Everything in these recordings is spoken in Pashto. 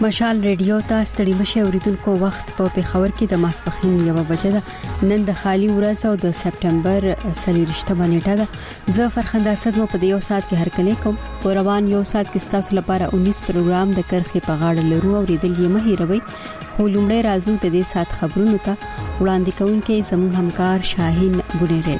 مشال ریډیو ته ستړي مشه اوریدونکو وخت په پیښور کې د ماسپخین 1 بجې ده. نن د خالی ورځ او د سپټمبر 23 نیټه ده. زه فرخنده اسد مو په یو ساعت کې هرکلی کوم. په روان یو ساعت کې تاسو لپاره 19 پروګرام د کرخې په غاړه لرو او ریدل یې مه هیروئ. خو لومړی راځو د دې ساعت خبرونو ته. وړاندې کوونکې زموږ همکار شاهین بونیری.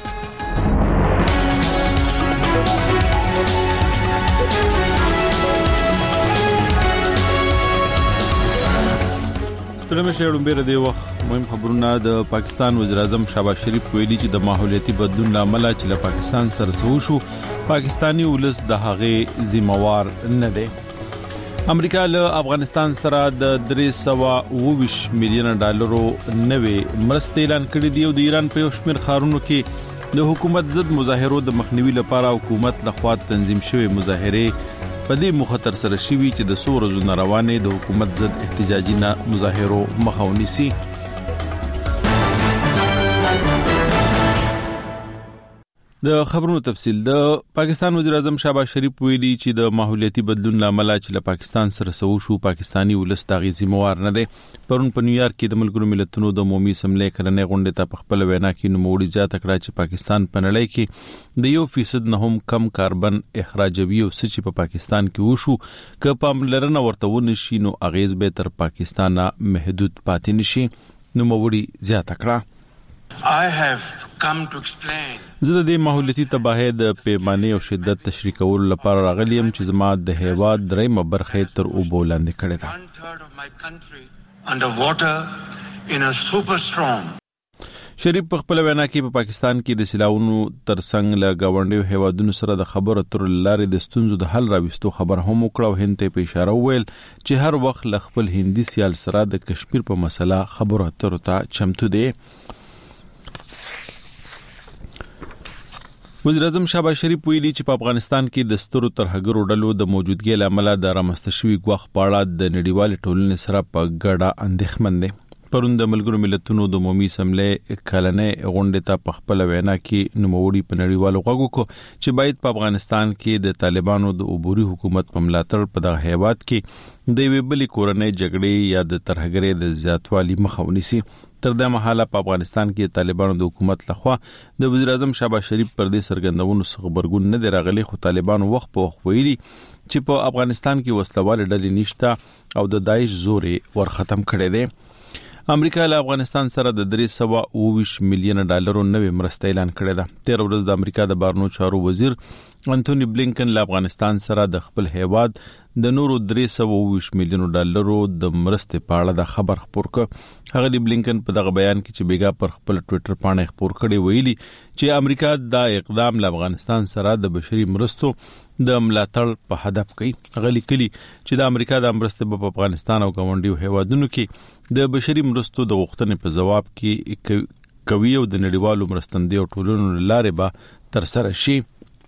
ستړي شهرونو بیره دی وخت مهم خبرونه. د پاکستان وزیر اعظم شهباز شریف ویلي چې د ماحولیاتي بدلون لامل چې له پاکستان سره سوي شو پاکستانی ولس د هغه ذمہوار نه دی. امریکا له افغانستان سره د 320 میلیون ډالرو نوې مرستې اعلان کړې دي او د ایران په یو شمېر ښارونو کې د حکومت ضد مظاهرو د مخنیوي لپاره حکومت لخوا تنظیم شوی مظاهره په دې مخاطر سره شوی چې د سور زونه روانه د حکومت ضد احتجاجي مظاهرو مخه ونیسي. د خبرونو تفصیل. د پاکستان وزیر اعظم شهباز شریف ویلي چې د ماحولیاتي بدلون لامل چې له پاکستان سره سوي شو پاکستانی ولس د ذمہوار نه دی. پرون په نیویارک کې د ملګرو ملتونو د عمومي اسمبلی کلنې غونډې ته په خپل وینا کې نوموړي زیاته کړه چې پاکستان په نړۍ کې د 1% نه هم کم کاربن اخراجوي او سچ په پاکستان کې وشو که پاملرنه ورته ونشي نو اغیز به تر پاکستان محدود پاتې نشي. نوموړي زیاته کړه زه د دې ماحولیاتي تباہي د پیمانه او شدت تشریح کول لپاره راغلم چې زما د هیواد درېمه برخه تر اوبو لاندې کړې ده. شریف په خپل وینا کې په پاکستان کې د سیلاونو ترڅنګ له گاونډیو هیوادونو سره د خبرو اترو لارې د ستونزو د حل راوستو خبر هم وکړه او هند ته په اشاره وویل چې هر وخت له خپل هندي سیال سره د کشمیر په مسله خبرو اترو ته چمتو دی. وزیر اعظم شهباز شریف ویلي چې په افغانستان کې د سترو ترهګرو ډلو د موجودګۍ لامل د رامنځته شوي ګواښ په اړه د نړیوال ټولنې سره په ګډه اندېښمن دي. پرون د ملګرو ملتونو د عمومي اسمبلی کلنې غونډې ته په خپل وینا کې نوموړي په نړیوالو غږ وکړ چې باید په افغانستان کې د طالبانو د عبوري حکومت په ملاتړ په دغه هیواد کې د یوې بلې کورنۍ جګړې یا د ترهګرۍ د زیاتوالي مخه ونیسي. تر دې مهاله په افغانستان کې طالبانو د حکومت لخوا د وزیر اعظم شهباز شریف پر دې سرګندونو څخه خبرګون نه دی راغلی خو طالبانو وخت په وخت ویلي چې په افغانستان کې وسلوال ډلې نشته او د داعش زور ور ختم کړي دي. امریکا له افغانستان سره د 320 میلیون ډالرو نوې مرسته اعلان کړې ده. 13 ورځ د امریکا د بهرنیو چارو وزیر انټونی بلینکن له افغانستان سره د خپل هیواد د نورو 320 میلیون ډالرو د مرستې په اړه د خبر خبر کړ. هغه بلینکن په دغه بیان کې چې بیګا پر خپل ټوئیټر باندې خبر کړی ویلي چې امریکا دا اقدام له افغانستان سره د بشري مرستو د ملاتړ په هدف کوي. هغه لیکلي چې د امریکا د مرستې په افغانستان او ګاونډیو هیوادونو کې د بشري مرستو د غوښتنې په جواب کې کوي او د نړیوالو مرستندویو ټولنو لارې به تر سره شي.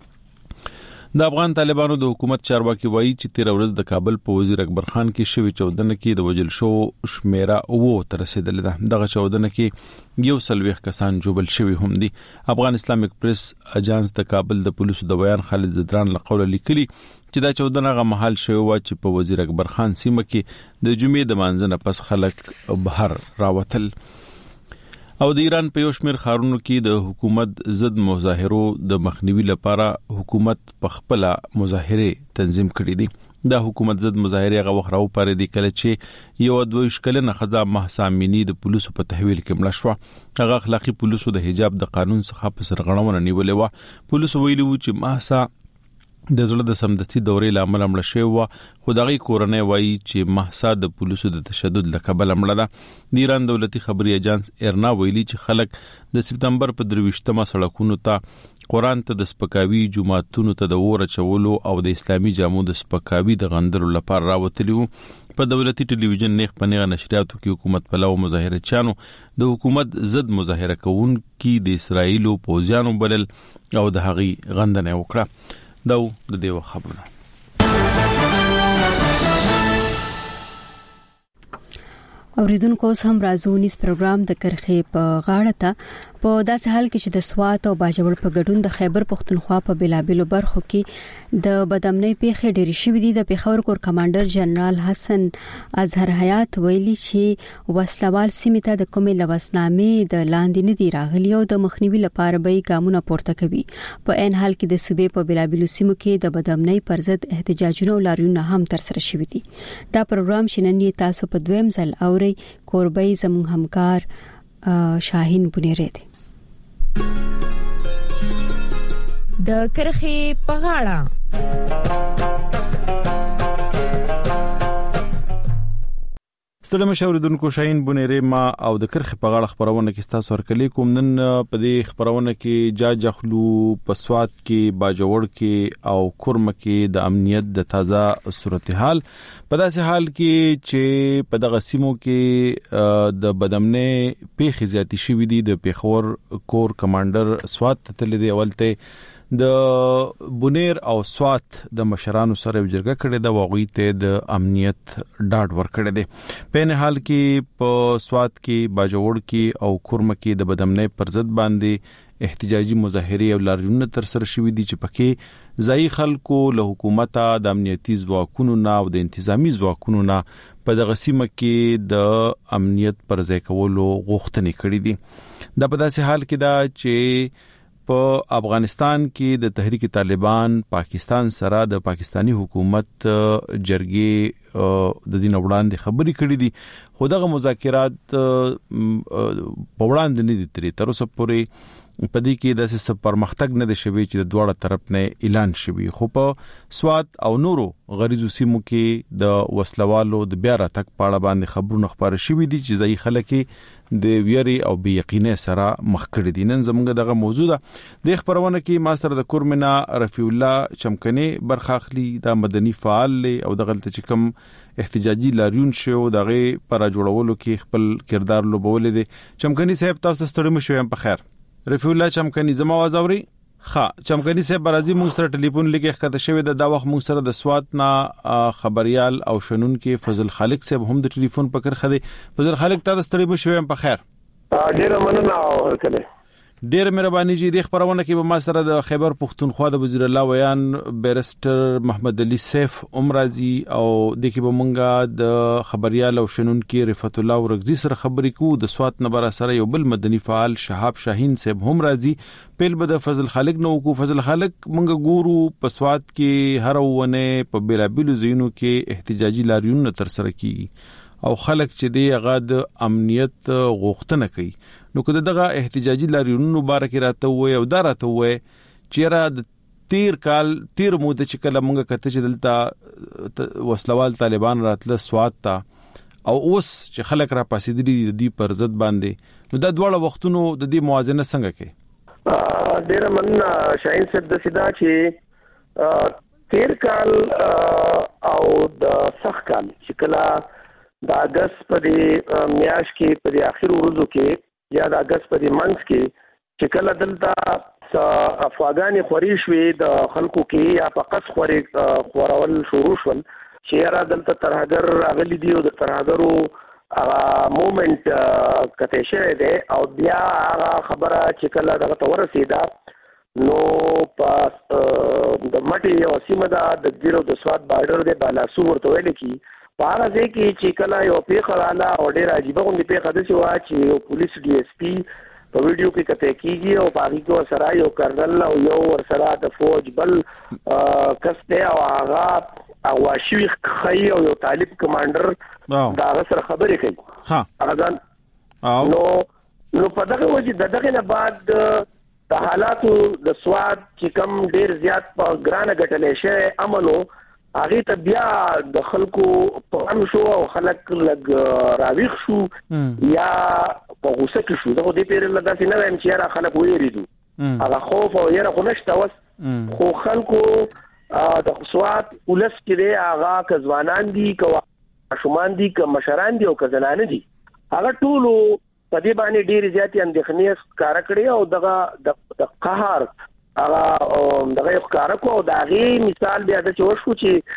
د افغان طالبانو د حکومت چارواکي وایي چې 13 ورځ د کابل په وزیر اکبر خان کې شوی چودنه کې د وجل شو شمیره او تر رسیدل ده. دغه چودنه کې 140 کسان جوبل شوی هم دي. افغان اسلامیک پریس اجانس د کابل د پولیسو د بیان خالد زدران له قوله لیکلي چې دا چودنه غو محل شوی و چې په وزیر اکبر خان سیمه کې د جمعې د مانځنه پس خلک بهر راوتل او د ایران په یو شمېر ښارونو کې د حکومت ضد مظاهرو د مخنیوي لپاره حکومت په خپل مظاهره تنظیم کړې دي. د حکومت ضد مظاهره غو خراو پاره دي کله چې یو 22 کلنه خزا مهسا امینی د پولیسو په تحویل کې مړ شو. هغه اخلاقی پولیسو د حجاب د قانون څخه په سرغړونه نیولې و. پولیسو ویلي و چې مهسا د زړه د سمدتي دورې لامل مړ شوی و خو دغه کورنۍ وایي چې مهسا د پولیسو د تشدد لکبل مړه ده. د ایران دولتي خبري اجانس ایرنا ویلي چې خلک د سپتمبر په 23مه سړکونو ته قرآن ته د سپکاوي جمعهتونو ته د اور چولو او د اسلامي جامو د سپکاوي د غندلو لپاره راوتلی وو. په دولتي ټلویزیون نیغ پنیغه نشریاتو کې حکومت پلو مظاهره چانو د حکومت ضد مظاهره کوونکي د اسرایلو پوځیانو بلل او د هغي غندنه وکړه. دا د دیو خبرونه. اوریدونکو هم راځو نیس پروګرام د کرخې په غاړه ته په داسې حال کې چې د سوات او باجوړ په ګډون د خیبر پختونخوا په بلابلو برخو کې د بدامنۍ پیښې ډېرې شوې دي. د پیښور کور کمانډر جنرال حسن اظهر حیات ویلي چې وسلوال سیمې ته د کومې لوسنامې د لاندې نه دی راغلي او د مخنیوي لپاره به ګامونه پورته کوي. په عین حال کې د صوبې په بلابلو سیمو کې د بدامنۍ پر ضد احتجاجونه او لاریونونه هم ترسره شوي دي. دا پروګرام شنن یې تاسو په دویم ځل اوري. کوربای زموږ همکار شاهین بنيري دي. د کرخې په غاړه ستړي مشاوردونکو شاهین بنيري ما او د کرخې په غاړه خبرونه کې تاسو ورکلې کوم. نن په دې خبرونه کې جاجخلو په سوات کې باجوړ کې او کورم کې د امنیت د تازه صورتحال په داسې حال کې چې په دغه سیمو کې د بدامنۍ پیښې زیاتې شوې دي. د پیښور کور کمانډر سوات ته لیدي اولته د بنیر او سوات د مشرانو سره وجرګه کړې ده. واغوي ته د امنیت ډاډ ورکړي دي. په نه حال کې په سوات کې باجوړ کې او کورم کې د بدامنۍ پر ضد باندې احتجاجي مظاهره او لاریونونه تر سره شوې دي چې پکې ځای خلکو له حکومت د امنیتي ځواکونو نه او د انتظامی ځواکونو نه په دغه سیمه کې د امنیت پر ځای کولو غوښتنې کړې دي. دا په داسې حال کې دا چې په افغانستان کې د تحریک طالبان پاکستان سره د پاکستانی حکومت جرګې د دین وړاندې خبرې کړې دي. خو دغه مذاکرات په وړاندې نه دي تر اوسه پورې په دې کې د څه پرمختګ نه دي شوی چې د دواړه طرف نه اعلان شوی. خو په سوات او نورو غریزو سیمو کې د وسلوالو د بیا راتګ په اړه باندې خبرونه خبره شوی دي چې ځای خلک د ویری او بې یقینۍ سره مخ کړي دي. نن زموږ دغه موضوع ده. د خبرونه کې ما سره د کورمنا رفیع الله چمکني برخه اخلي. دا مدني فعال او د غلطه چې کوم احتجاجي لاریون شو دغه پر جوړولو کې خپل کردار لوبول دي. چمکني صاحب تاسو ستړي مشو هم په خیر. رفیع الله چمکني زما आवाज اوري؟ چمکني صاحب برازي موږ سره ټلیفون لګي ښکته شوی د دا وخت موږ سره د سوات نه خبريال او شنون کې فضل خالق صاحب هم د ټلیفون پکړ خدي. فضل خالق تاسو ستړي مشو هم په خیر. ډیره مننه ورکړه. ډیر مهرباني جی. د خبرونه کې به ما سره د خیبر پختونخوا د وزیر الله ویان بیرستر محمد علي سیف عمرازي او د کې به مونږه د خبريال او شنون کې رفعت الله ورغزي سره خبرې کوو. د سوات نبر سره یو بل مدني فعال شهاب شاهین صاحب هم راځي. پیل به د فضل خالق نو کو. فضل خالق مونږه ګورو په سوات کې هر ونه په بلابلو زینو کې احتجاجي لاریون تر سره کیږي او خلک چې دی هغه د امنیت غوښتنه کوي. نو کله دغه احتجاجي لاریونونو بارک راته وای او دا راته وای چې را د تیر موده چې کله مونږه کته چې دلته وسلوال طالبان راتله سوات ته او اوس چې خلک را پاسېدلي دي پر ضد باندې. نو دا دواړه وختونو د دې موازنه څنګه کوي؟ ډیر مننه شاهین صاحب د سیدا چې تیر کال او د سخت کال چې کله د اگست په میاشت کې په اخر ورځو کې یا د اگست په منځ کې چې کله دلته افغاني خوري شوي د خلکو کې یا فقط خورول شروع شول چې را دلته ترهګر راغلي دي او د ترهګرو موومېنټ کته شوی دی او بیا هغه خبره چې کله دغه ورسېده نو په د مټي او سیمه د ګیرو د سوات بارډر د بالاسو ورته ویل کی پاره ځکه چې کله یو پیښه رااله او ډېر عجیب غوندي پیښه ده چې وا چې یو پولیس ډي اس پی په ویډیو کې کته کیږي او باقي کو سره یو کرنل او یو ورسره د فوج بل کسته او هغه او شوی خي او یو طالب کمانډر دا سره خبرې کوي. هغه نو په دغه وجه دغه نه بعد د حالاتو د سواد چې کم ډېر زیات په ګرانه غټلې شه امنو هغه ته بیا د خلکو په ام شو او خلک لګ راويخ شو یا په غوسه کې شو. دا د پیر لږه څنګه وایم چې را خلک وېریدو هغه خوف او یره خو نشته وس خو خلکو د سوات ولس کې هغه کځوانان دي کوا شومان دي ک مشران دي او کزنان دي هغه ټول په دې باندې ډېر زیاتې اندېښنې ښکار کړې او دغه د قهر هغه دغه ښکارا کو او دغه مثال بیا د چوشو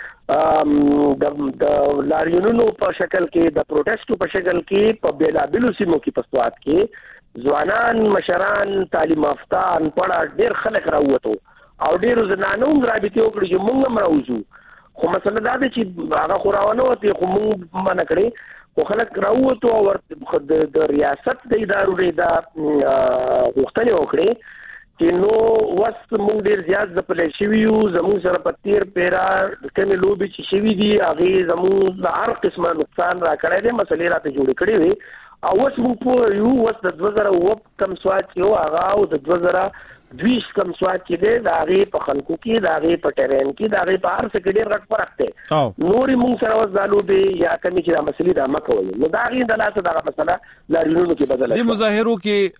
چې د لاریونونو په شکل کې د پروټیسټو په شکل کې په بیلابلو سیمو کې په سواد کې ځوانان مشران تعلیم یافته انپړ ډېر خلک راووتو او ډېر زنانو رابطه وکړي چې موږ هم راوځو خو مسله دا ده چې هغه خوراونه وته خو موږ منع کړی خو خلک راووتو او د ریاست د ادارو د غوښتنې وکړي چې نو وس موږ ډیر زیات د پلې شویو زموږ سره په تیر پیرا کمې لوبي چې شوی دي هغه زموږ هر قسمه نقصان را کړی دی مسلې راته جوړ کړې وي او وس موږ په یو وس د 2000 کم سواد کې هغه او د 2020 کم سواد کې دی د هغه په خلکو کې د هغه په ټرین کې د هغه په هر څه کې ډیر غټ فرق دی نورې موږ سره وس د لوبي یا کمی چې مسلې د مکوي نو دا غي د لاسه دغه مسله لاریونونو کې بدله د مظاهرو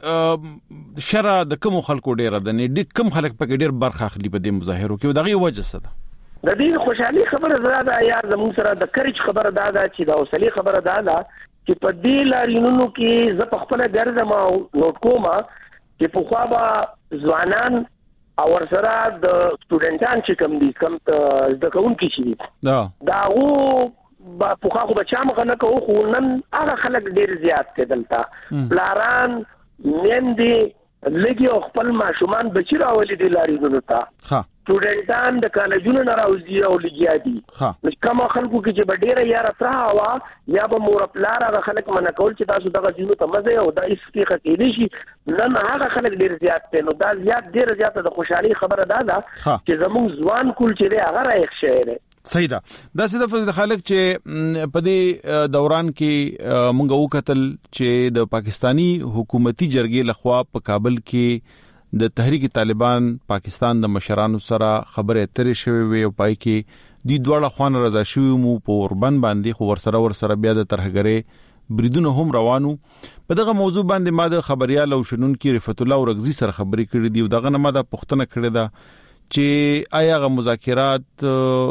کې شرع د کوم خلکو ډیر د نه کوم خلک په ډیر برخه اخلي په دې مظاهرو کې دغه وجه څه ده د دې خوشحالي خبره زړه یا زموږ سره د کریج خبره ده چې د حوصله خبره ده چې په دې لاریونونو کې ز په خپل ګرځم او نوٹ کوم چې په خوا به ځوانان او ورسره د سټوډنټان چې کوم دي کوم د کوونکي شي دا او په خوا خو بچا مخ نه کوو خو نن هغه خلک ډیر زیات کېدل بلاران نندې لګي خپل ماشومان بچی راولي د لاریونو ته سټوډنټان د کالجونو نه راوځي او لګیا دي نو کوم خلکو کې چې ډیره یاره ترا وا یا به مور پلار هغه خلک منع کول چې تاسو دغه ځینو ته مزه او د استفاقه کېدی شي نن هغه خلک ډیر زیات دي نو دا ډیر زیات د خوشحالي خبره ده چې زموږ ځوان کول چې دی هغه رايخ شي صحیح ده دا سید فضل خالق چې په دې دوران کې مونږ وکتل چې د پاکستانی حکومتي جرګې لخوا په کابل کې د تحریک طالبان پاکستان د مشرانو سره خبرې اترې شوې وي او پای کې د دوړه خوان رضا شوی مو په اوربن باندې خو ورسره بیا د ترهګرې بریدونه هم روانو په دغه موضوع باندې ما د خبريال او شنن کې رفعت الله اورغزي سره خبرې کړې دي او دغه نه ما د پښتنه کړې ده چې آیا غو مذاکرات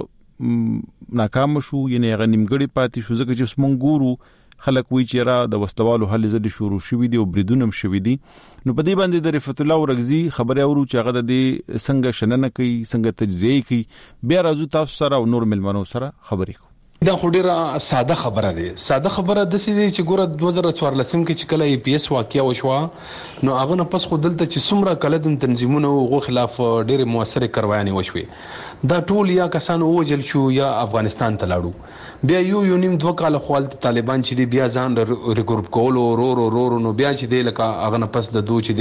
ناکام شو یعنی غ نیمګړی پاتې شو ځکه چې مونږ ګورو خلک وی چې را د وستوالو حل زدي شروع شوې دي او بریدونه شوې دي نو په دې باندې د رفعت الله اورغزي خبره اورو چې هغه د څنګه شننه کوي څنګه تجزیه کوي بیا راځو تاسو سره او نور ملمنو سره خبرې کوو دا خو ډیره ساده خبره ده د سې چې ګوره 2014 کې چې کله پی اس واقعیا وشو نو هغه نه پس خو دلته چې څومره کله د تنظیمونو غو خلاف ډیره موثره کاروایي وشوي دا ټول یا کسان اوجل شو یا افغانستان ته لاړو بیا یو نیم 2 کال خپل طالبان چې دی بیا ځان ریګروپ کول او رو نو بیا چې دی لکه هغه نه پس د دوه چې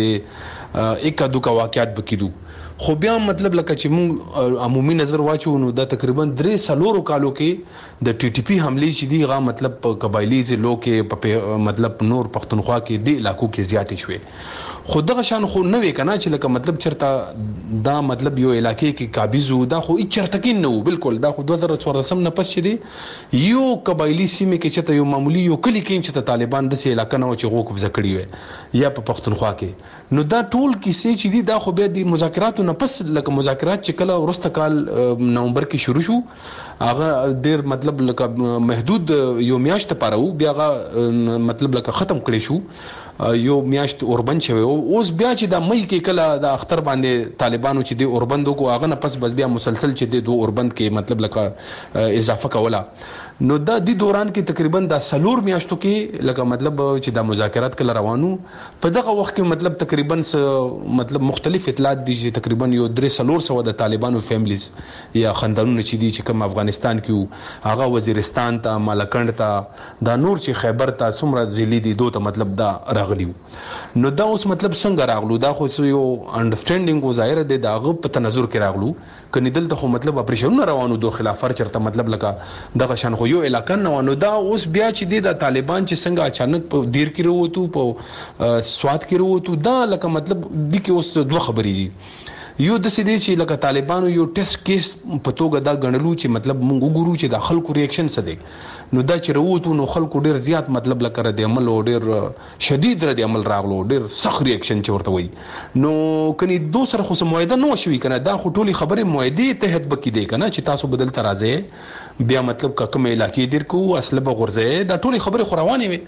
دی یک دوه واقعیت بکیدو خو بیا مطلب لکه چې موږ عمومي نظر واچو نو دا تقریبا 3 کالو کې د ټي ټي پی حمله چې دی غا مطلب قبایلی ضلعو کې په مطلب نور پښتونخوا کې دی علاقو کې زیاتې شوې خو دغه شان خو نه وی کنه چې لکه مطلب چرته دا مطلب یو علاقې کې قابض وو دا خو چرته کې نه وو بالکل دا خو 2014 نه پس چې دی یو قبایلی سیمه کې چې ته یو معمولی یو کلی کې چې طالبان د سې علاقې نه چې غو قبضه کړی وي یا په پښتونخوا کې نو دا ټول کیسې چې دی دا خو به د مذاکراتو نه پس لکه مذاکرات چې کله ورسته کال نومبر کې شروع شو هغه ډیر مطلب لکه محدود یو میاشت پاره بیا هغه مطلب لکه ختم کړی شو یو میاشت اوربند شوی اوس بیا چې د مې کې کله د اختر باندې طالبانو چې د اوربندو کو هغه نه پس بس بیا مسلسل چې د دوه اوربند کې مطلب لکه اضافه کوله نو د دې دوران کې تقریبا د سلور میاشتو کې لکه مطلب چې د مذاکرات کله روانو په دغه وخت کې مطلب تقریبا مطلب مختلف اطلاعات دي چې تقریبا یو 300 د طالبانو فیملیز یا خاندانونه چې دي چې کوم افغانستان کې هغه وزیرستان ته مالکند ته د نور چې خیبر ته سمره ځلی دي دوه مطلب دا راغلیو نو دا اوس مطلب څنګه راغلو دا خو یو انډرستانډینګ و ظاهر دی دا غو په تنظر کې راغلو کني دلته خو مطلب اپریشن روانو دوه خلافر چرته مطلب لکه دغه شان خو یو علاقه نه ونه دا اوس بیا چې د طالبان چې څنګه اچانک په دیر کې وروته په سواد کې وروته دا لکه مطلب د کې اوس دوه خبرې دي یو د سې دي چې لکه طالبانو یو ټیسټ کیس په توګه دا غنلو چې مطلب موږ وګورو چې د خلکو ریاکشن څه دی نو دا چې وروته نو خلکو ډیر زیات مطلب لکه رد عمل او ډیر شدید رد عمل راغلو ډیر سخت ریاکشن چورته وي نو کني دو سره خو معاهده نو شوي کنه دا خو ټولي خبره معاهده تحت بکی دی کنه چې تاسو بدل ترازه بیا مطلب کوم علاقې دیر کو اصله بغورځه دا ټولي خبره خو روانه وي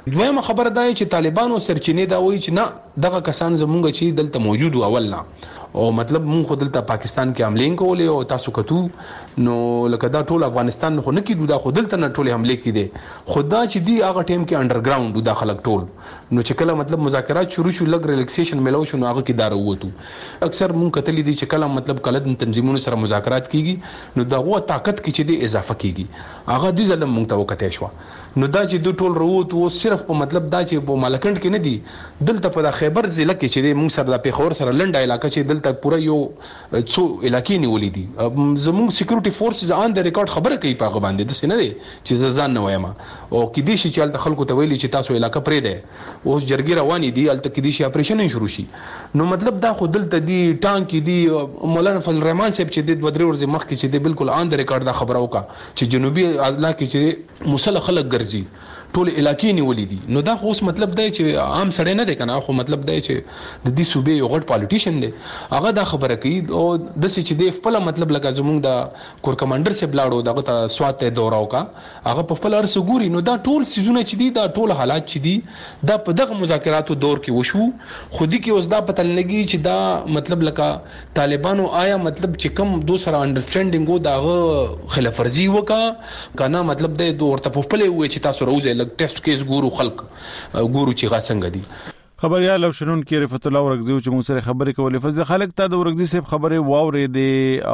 دویمه خبره دا چې طالبانو سرچینې دا وایي چې نه دغه کسان زمونږ چې دلته موجود و اول نه او مطلب مونږ خو دلته پاکستان کې حمله کولې او تاسو کتو نو لکه دا ټول افغانستان خو نه کیدو دا خو دلته نه ټول حمله کیدي خدا چې دی هغه ټیم کې انډرګراوند د خلک ټول نو چې کله مطلب مذاکرات شروع شو لګ ریلیکسیشن ملو شو نو هغه کې دار وته اکثر مونږ کتلې دي چې کله مطلب کله د تنظیمونو سره مذاکرات کیږي نو دا غو طاقت کې چې دی اضافه کیږي هغه د ظلم مونږ ته وکټې شو نو دا چې د ټول وروت و صرف په مطلب دا چې په مالکند کې نه دي دلته په خیبر ضلع کې چې مونږ سره د پیښور سره لنډه علاقې چې دلته پورا یو څو علاقې نیولې دي زموږ سکیورټي فورسز آن د ریکارډ خبره کوي په غو باندې د سینې دي چې ځان نه وایم او کې دي چې چل خلکو ته ویلي چې تاسو علاقې پرې ده اوس جرګي رواني دي الته کې دي شي اپریشن شروع شي نو مطلب دا خو دلته دي ټانک دي مولانا فضل الرحمن صاحب چې د 2 ورځې مخکې چې د بالکل آن د ریکارډ دا خبره وکړه چې جنوبي علاقې چې مسلح خلک ګرځي ټول علاقې نیولې دي نو دا خو اوس مطلب دی چې عام سړی نه دی کنه خو مطلب دی چې د دې صوبې یو غټ پالیټیشن دی هغه دا خبره کوي او د څه چې دی خپل مطلب لکه زموږ د کور کمانډر سه بلاړو دغه ته سوات ته دورا وکا هغه په خپل ارس ګوري نو دا ټول سيزونه چې دي دا ټول حالات چې دي دا په دغه مذاکراتو دور کې وشو خودي کې اوس دا پته لګي چې دا مطلب لکه طالبانو آیا مطلب چې کم دوسرا انډرسټانډینګ و دا خلاف ورزي وکا کنه مطلب دی دوه ورته په خپل وې چې تاسو روزه ټیسټ کیس ګورو خلک ګورو چې غاسنګ دي خبريال او شنون کې رفعت الله ورغزي چې موږ سره خبرې کولې فضل خالق ته د ورغزي صاحب خبره واورې دي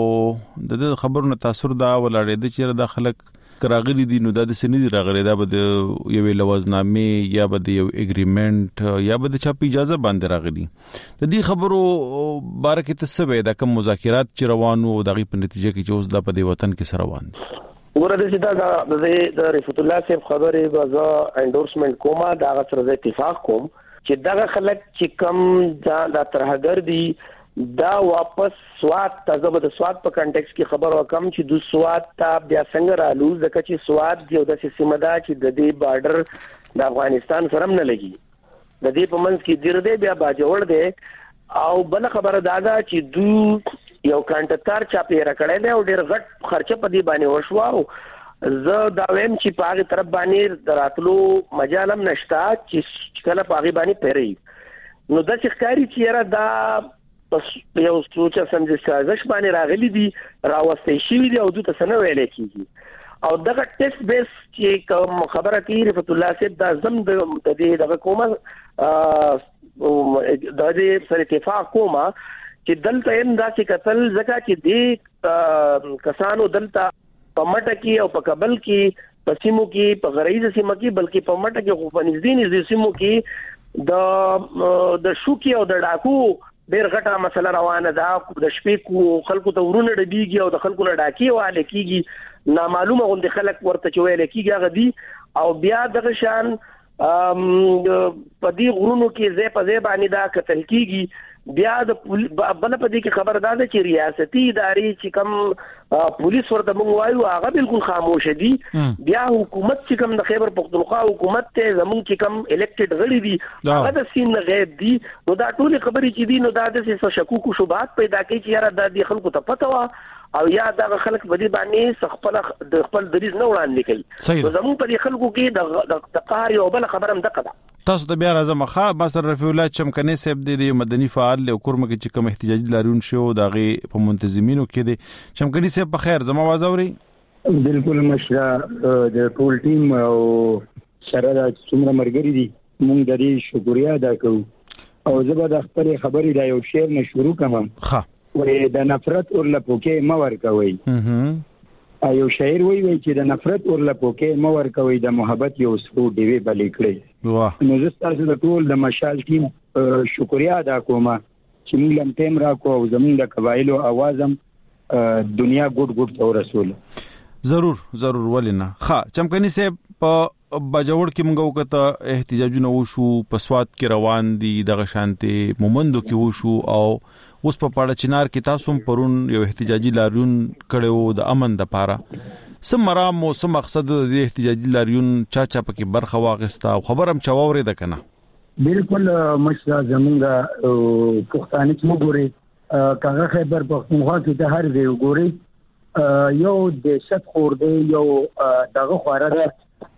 او د خبرونو تاثیر دا ولاړې دي چې د خلک کراغلي دي نو د سنې دي راغلي دا به یو لوازنامه یا به یو اګریمنت یا به چا په اجازه باندې راغلي د دې خبرو باره کې تسبه د کوم مذاکرات چې روانو او دغه په نتیجه کې چې اوس د په وطن کې سره روان دي ورته چې دا رفعت الله صاحب خبره بازا انډورسمنت کومه دا سره اتفاق کوم چې دا خلک چې کم دا ترهګر دي دا واپس سوات ته د سوات په کانټیکس کې خبر وکم چې د سوات ته بیا څنګه رالو ځکه چې سوات یو د سیمه ده چې د دې بارډر د افغانستان سره نه لګي د دې په منځ کې ډیر بیا باجوړ دی او بل خبره دا چې دو یو کانټکټر چا پیرا کړی دی او ډیر غټ خرچه په دې باندې وشو زه دا ویم چې په هغه طرف باندې دراتلو مجالم نشتا چې کله په هغه باندې پیری نو د ښکاری چې را دا پس یو سوچ سمجه سازش باندې راغلي دي راوستي شي دي او د تسنه ویل کیږي او دغه ټیسټ بیس چې کوم خبره کوي رفعت الله صاحب دا زم د دې دغه کومه د دې سره اتفاق کومه چې دلته هم دا چې قتل زکه چې دې کسانو دلته په مټه کې او په کابل کې په سیمو کې په غریزه سیمو کې بلکې په مټه کې خو په نږدې سیمو کې د شوکي او د ډاکو ډېر غټه مسله روانه ده د شپې کو خلکو ته ورونه ډبيږي او د خلکو له ډاکی واله کیږي نامعلومه غوندي خلک ورته چويل کیږي هغه دي او بیا دغه شان په دې غرونو کې زې په زې باندې دا قتل کیږي بیا د بل په دې کې خبردار ده چې ریاستي ادارې چې کم پولیس ورته موږ وایو هغه بالکل خاموش دي بیا حکومت چې کم د خیبر پختونخوا حکومت ته زموږ چې کم الیکټډ غړي دي هغه د سین غیب دي نو دا ټول خبرې چې دي نو دا د څه شکوک او شبهات پیدا کوي چې یاره د خلکو ته پته وا او یا دا خلک په دې باندې د خپل دریز نه وړاندې کوي زموږ په دې خلکو کې د قهر یو بل خبره هم دغه تاسو ته بیا راځم ښه باسر رفیع الله چمکني صاحب د مدني فعال له کورمه کې چې کوم احتجاجي لارون شو دغه په منتظمینو کې دي چمکني صاحب په خیر زما आवाज اوري بالکل مشره د ټول ټیم او سره د څومره مرګري دي موږ د دې شکریا ادا کوو او زه به د خپل خبرې دا یو شعر نه شروع کوم ښه وې د نفرت اور لپوکې مور کوي یو شاعر وی چې د نفرت اور لپوکې مور کوي د محبت یو سرو دیوي بلې کړی نو زه تاسو د ټول د مشال ټیم شکریا ادا کوم چې موږ لم ټیم را کو زموږ د قبایلو اوازم دنیا ګډ ګډ ته رسول ضرور ولنه ښه چمکني صاحب په باجوړ کې موږ وکړه احتجاجونه وشو په سوات کې روان دي دغه شانتي مومندو کې وشو او اوس په پاړه چنار کې تاسو پرون یو احتجاجي لاریون کړو د امن د پاره سم مرام او سم مقصد د احتجاجي لاریون چا پکې برخه واغستا خبرم چاووري ده کنه بالکل مشره زمونږه پښتانه چې وګوري کاغه خبر پښتونخوا کې د هر دی وګوري یو د شت خور دی یو دغه خواره ده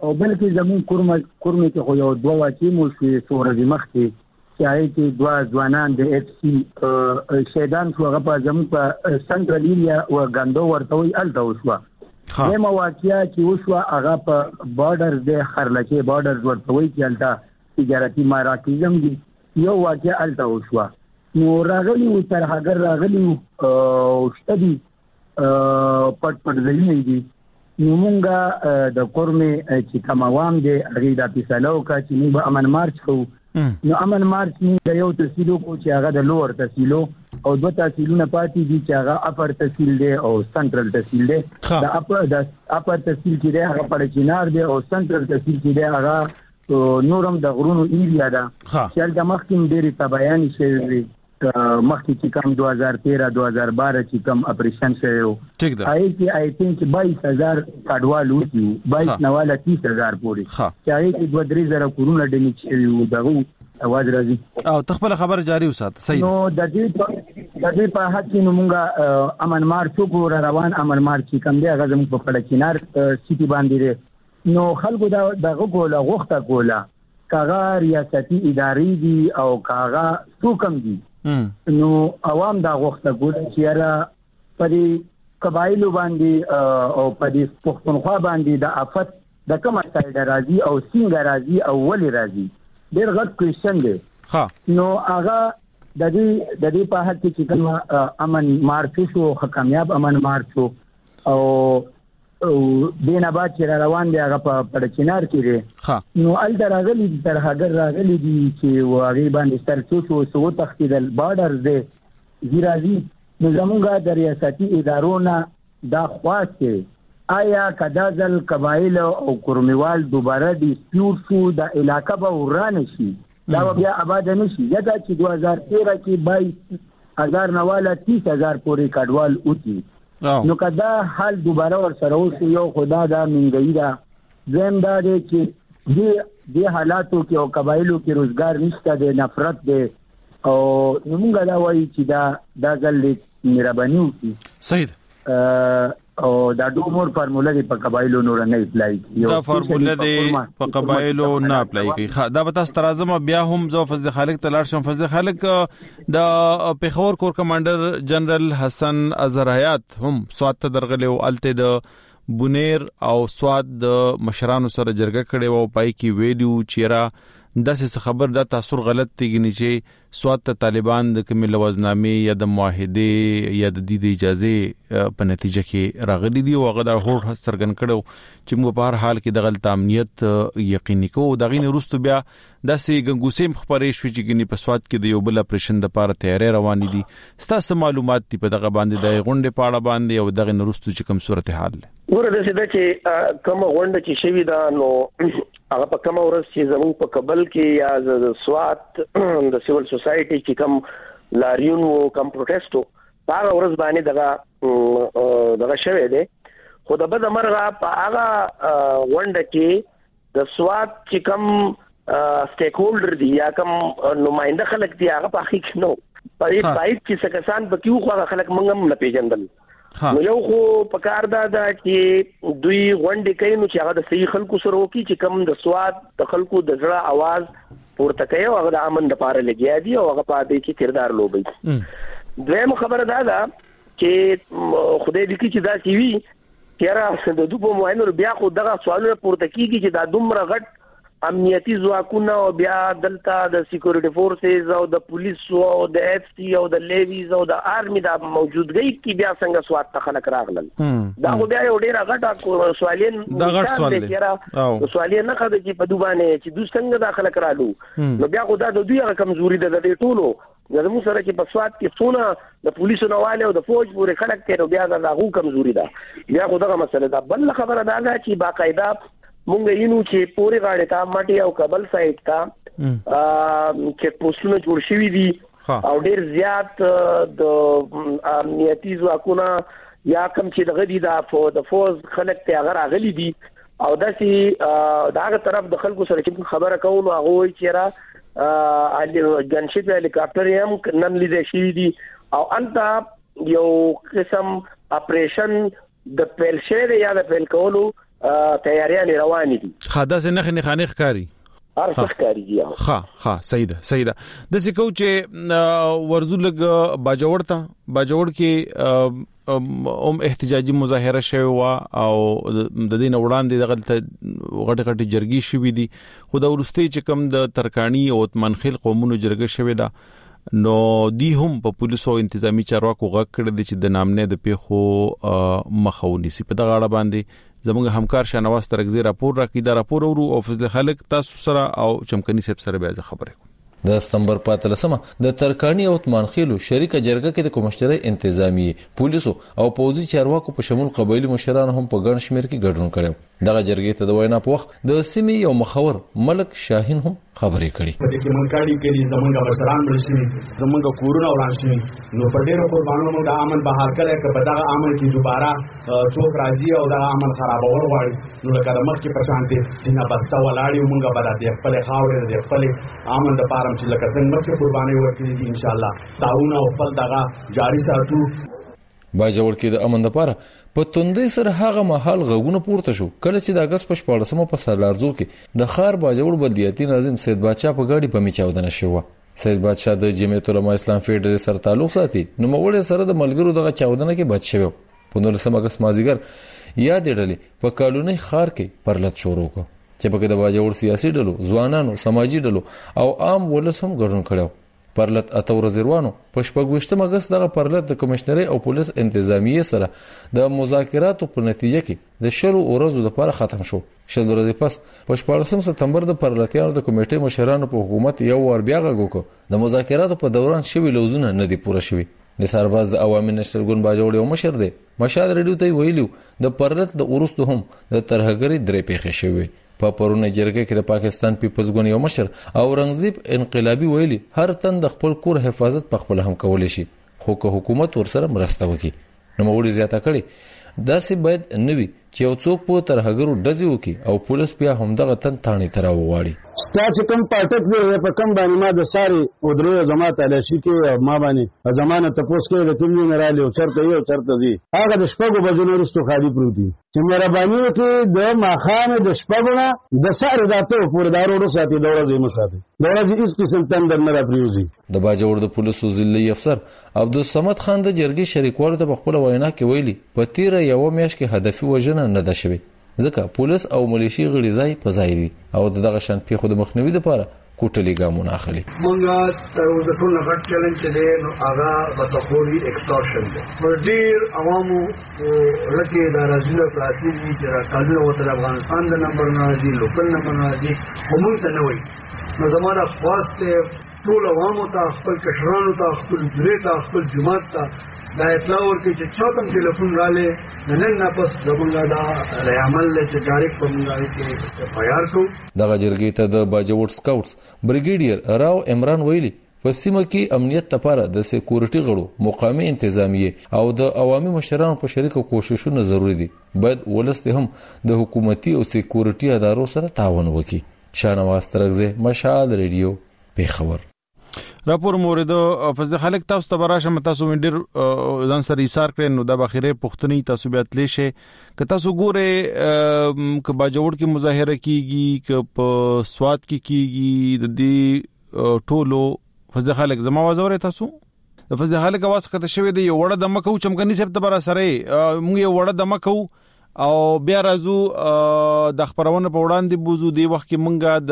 او بلکې زمون کورمه کې خو یو دوه واقعي مو شوې څو مخکې چې هغه کې دوه ځوانان د اف سي شهیدان شو. هغه په زمون په سنټرل ایریا او غاندو ورته وي الته وشو. دغه واقعیا چې وشو هغه په بارډر د خرلکه بارډر ورته وي چې الته تجارتي مراکزم دي. یو واقعیا الته وشو. نو راغلی و سرحدګر راغلی او شتدي پټ ځای دي. نو مونږه د کورمه چې تمام دي هغه د فیصلو کا چې موږ به امن مارچ کوو. نو امن مارچ موږ یو تحصیلو کو چې هغه د لوور تحصیلو او دوه تحصیلونه پاتې دي چې هغه اپر تحصیل دی او سنټرل تحصیل دی. د اپر تحصیل کې دی هغه په چینار دی او سنټرل تحصیل کې دی هغه نورم د غرونو ایریا ده چې د مخکې ډېری تبعیان شوی مخکې چې کم 2013-2012 چې کم اپریشن شوی و. آی تھنک 22000 کډوال وتی 22 نواله 30000 پورې چې هغه کې 2-3 کورونه ډیمیج شوی و. دغه اواز راځي او تخپل خبر جاری وسات. صحیح. نو د دې په حق کې موږ امن مارچ کو روان امن مارچ کم دی هغه زموږ په پړکینار سیټي باندې دی. نو خلکو دغه ګوله غوښته کوله کاغه ریاستي ادارې دي او کاغه څوکم دي. نو عوام دا غوښته کول چې را پدې قبایلو باندې او پدې پښتونخوا باندې د افت د کومه سایډ راځي او څنګه راځي او ولې راځي ډېر غټ کوېشن دی. نو هغه د دې په حق کې چې امن مارچ شو کامیاب امن مارچ شو او دینه بعد چې روان دی هغه په پړچینار کې دی. نو ال راغلی تر هغه راغلی دي چې واغې باندې تر څو تخصیل بارډر دی زیرازي. نو زموږه د ریاستي ادارونو دا خواست آیا کدازل قبایل او کورمیوال دوباره ډیسپیوټ شو د علاقې به ورانه شي دا بیا آباد نه شي. یا دا چې 2013 کې 22000 نواله 30000 پورې کډوال اوتی. نو کدا حال دوباره ور سره وشو یو خدا دا منګی دا زم دا دی چې دې حالاتو کې او قبایلو کې روزګار نشته د نفرت دی او موږ دا وایي چې دا ځل مهرباني وکړي. صحیح. او دا دومره فارموله دی په قبایلو نور نه اپلای کیږي. دا فارموله دی په قبایلو نه اپلای کیږي. دا به تاسو ترازم بیا هم زو فضل خالق تلار شم. فضل خالق د پیښور کور کمانډر جنرال حسن اظهریات هم سوات ته درغلی او الته د بونیر او سوات د مشرانو سره جرګه کړي او پای کی ویډیو چیرې داسې خبر دا تاثیر غلط دیږي چې سوات ته طالبان د کوم لوازنامه یا د معاهده یا د دې اجازه په نتیجه کې راغلي دي او هغه د هور سرګن کړو چې موږ په هر حال کې د غلط امنیت یقیني کوو. د غین وروسته بیا داسې ګنګوسیم خبرې شوې چې ګني په سوات کې د یو بل اپریشن د لپاره تیاری روان دي. ستاسو معلومات دي په دغه باندې د غونډې پاړه باندې او دغه وروسته چې کوم صورت حال له ورته د چې کوم غونډه چې شوی دا نو هغه په کوم ورځ چې زموږ په کابل کې یا د سوات د سیول سوسایټي چې کوم لاریون او کوم پروتستو هغه ورځ باندې دغه شوی دی. خو د بد مرغه په هغه غونډه کې د سوات چې کوم سټیک هولډر دی یا کوم نمائنده خلک دی هغه په حقیقت نو په دې سایت چې څنګه په کیو خو خلک موږ هم نه پیژندل. نو یو خو په کار دا چې دوی غونډې کوي نو چې هغه د صحیح خلکو سره وکړي چې کوم د سواد د خلکو د زړه आवाज پورته کوي او هغه د امن لپاره لګیا دي او هغه په دې کې کردار لوبي. دویم خبره دا چې خدای دې کې چې دا سی وی چیرې د دوه موینو بیا خو دغه سوالونه پورته کیږي چې دا دومره غټ امنیتی ځواکونه او بیا دلته د سکیورټي فورسز او د پولیس او د اف سی او د لیویز او د آرمي د موجودګۍ کې بیا څنګه سوات ته خلک راغلل. دا خو بیا یو ډیر غټه سوالین دا غټ سوال دی او سوالین نه خده چې په دوبانه چې دوی څنګه د خلک رالو نو بیا خو دا د دوی کمزوري ده د ټولو زموږ سره چې په سوات کې څونه د پولیسو نواله او د فوج پورې خلک ته بیا دا هغه کمزوري ده. بیا خو دغه مسله ده. بل خبره دا ده چې باقاعده مونږ یینو چې پوری غاړه ته ماټي او کابل سایت ته چې پوسټونه جوړ شوي دي او ډیر زیات د امنیتي ځواکونه یا کوم چې دغه دي د فوز خلک ته هغه راغلي دي او داسې داغه طرف د خلکو سره چې خبره کوو هغه وایي چې را ګنشپ هلیکاپټر هم نن لیدل شي دي او انت یو قسم اپریشن د پیل شهر یا د پیل کولو تیاریان روان دي. خاصه نه خانخ کاری ارڅ کاری دي. ها سیده د سکو چې ورزولګ باجوړ کې احتجاجي مظاهره شوی و او د دین وړاندې دغه غټ جرګي شوی دي. خو دا ورسته چې کم د ترکانی او منخیل قومونو جرګه شوی دا نو دی هم په پولیسو انتظامی چارواکو غږ کړی دي چې د نامنه د پیښو مخاوني سي. په دغه اړه باندې زموږ همکار شانواز ترغزی راپور راکړي. دا راپور ورو او فضل خالق تاسو سره او چمکني صاحب سره به خبرې کوم. د سپتمبر 15 د ترکانی او تمانخیلو شریکه جرګه کې د کومشتري انتظامی پولیسو او پوځي چارواکو په شمول قبایلی مشران هم په ګڼ شمیر کې ګډون کړو. دغه جرګې ته د وینا په وخت د سیمې یو مخور ملک شاهین هم خبرې کړې. په دې کې منکاړي کې زمونږ بشران برسي زمونږ کورونه ورانشي نو په ډېر قربانونو موږ د امن بهار کړه چې په دغه امن کې دوباره څوک راځي او دغه امن خرابول غواړي نو لکه د مخکې په شان دي نه بسته ولاړی موږ به د خپل خاورې د خپل امن د پاره چې لکه څنګه مخکې قرباني ورکړي دي ان شاء الله تعاون او خپل دغه جاری ساتو. باجوړ کې د امن لپاره په توندې سره هغه محل غوونه پورته شو کله چې د اگست په 14مه په سالارزو کې د خار باجوړ بلدیاتي ناظم سید بادشاه په گاډي په میچاودنه شو. سید بادشاه د جمعیت العلماء اسلام فیډرال سره تعلق ساتي نو مغول سره د ملګرو دغه چاودنه کې بچ شو. په 19 اگست مازیګر یاد ډلې په کالونی خار کې پرلط شروع کو چې په کې د باجوړ سیاسي ډلو ځوانانو سماجی ډلو او عام ولس هم ګډون کړو. پرلط اتو رزروانو په 28 اگست دغه پرلط د کمشنري او پولیس انتظامیه سره د مذاکراتو په نتیجه کې د شلو ورځو لپاره ختم شو. شل ورځې پس په 14 سپتمبر د پرلطیانو د کمیټې مشرانو په حکومت یو ور بیا غوکو د مذاکراتو په دوران شوی لوزونه نه دي پوره شوی. نثارباز د عوامي نشر ګوند باجوړ یو مشر دی. مشاد ریډیو ته ویلو د پرلط د ورستو هم د ترهګری درې پیښې شوی. په پرونه جرګه کې د پاکستان پیپلز ګوند یو مشر اورنګزیب انقلابی ویلي هر تن د خپل کور حفاظت په خپل هم کولای شي خو که حکومت ورسره مرسته وکړي. نو موږ زیاته کړي داسې باید نوي چې یو څوک په ترهګرو ډزې وکړي او پولیس بیا هم دغه تن تاڼي تر وغواړي. چې کوم پټک دی په کوم باندې ما د ساري او درې جماعت علاشي کې ما باندې زمانه تپوس کې د کوم نه رالي او چرته یو چرته دي هغه د شپږو بجو وروسته خالي پروتي چې مهرباني وکړي د ماخانه د شپږونه د ساري داته پور دارو ساتي د ورځې مساتي د ورځې هیڅ قسم تندر نه راپریوزي. د باجوړ د پولیسو ضلعي افسر عبدالصمد خان د جرګې شریکوالو ته په خپل وینا کې ویلي په تیر یو میاشت کې هدفي وژنه نه ده شوې ځکه پولیس او ملیشي غړي ځای په ځای دي او دغه شان پیښو د مخنیوي لپاره کوټلي ګامونه اخلي. موږ د ټول غټ چیلنج دی نو هغه بتخوري ایکسټورشن دی. پر ډیر عوامو لکه د راځلو پلاټي چې راځي او تر افغانستان د نمبر نه راځي لوکل نمبر نه راځي کوم ته نه وي نو زموږه خواسته ټول عوامو ته خپل کشرانو ته خپل درې ته خپل جماعت ته دا اطلاع ورکړي چې چاته ټلیفون رااله نن نه پس زمونږ دا عمل چې ډایرکټ په موږ کې تیار کو. دغه جرګې ته د باجوړ سکاوټس بریګیډیر راو عمران ویلي په سیمه کې امنیت لپاره د سکیورټي غړو مقامي انتظامیه او د عوامي مشرانو په شریکو کوششونو ضروری دي. باید ولست هم د حکومتي او سکیورټي ادارو سره تعاون وکړي. شانواز ترغزی مشال ریډیو پیښور. راپور مورید فضل خالق تاسو ته راشه تاسو منډر ځان سره ایثار کړئ نو د بخیره پښتني تاسو بیا تللی شي که تاسو ګوره ک باجوړ کې مظاهره کیږي ک په سواد کې کیږي د دې ټولو فضل خالق زما وازوره تاسو د فضل خالق आवाज کته شوی دی یو وړه د مکو چمکني سپ ته برا سره موږ یو وړه د مکو او بیا راځو د خبرونه په وړاندې بوزو دی وخت کې مونږه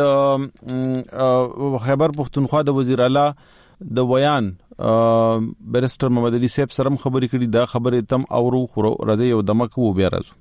د خیبر پختونخوا د وزیر اعلی د بیان بیرستر محمد علي صاحب سره خبرې کړي دا خبره تم اورو خو راځي یو دمکو بیا راځو.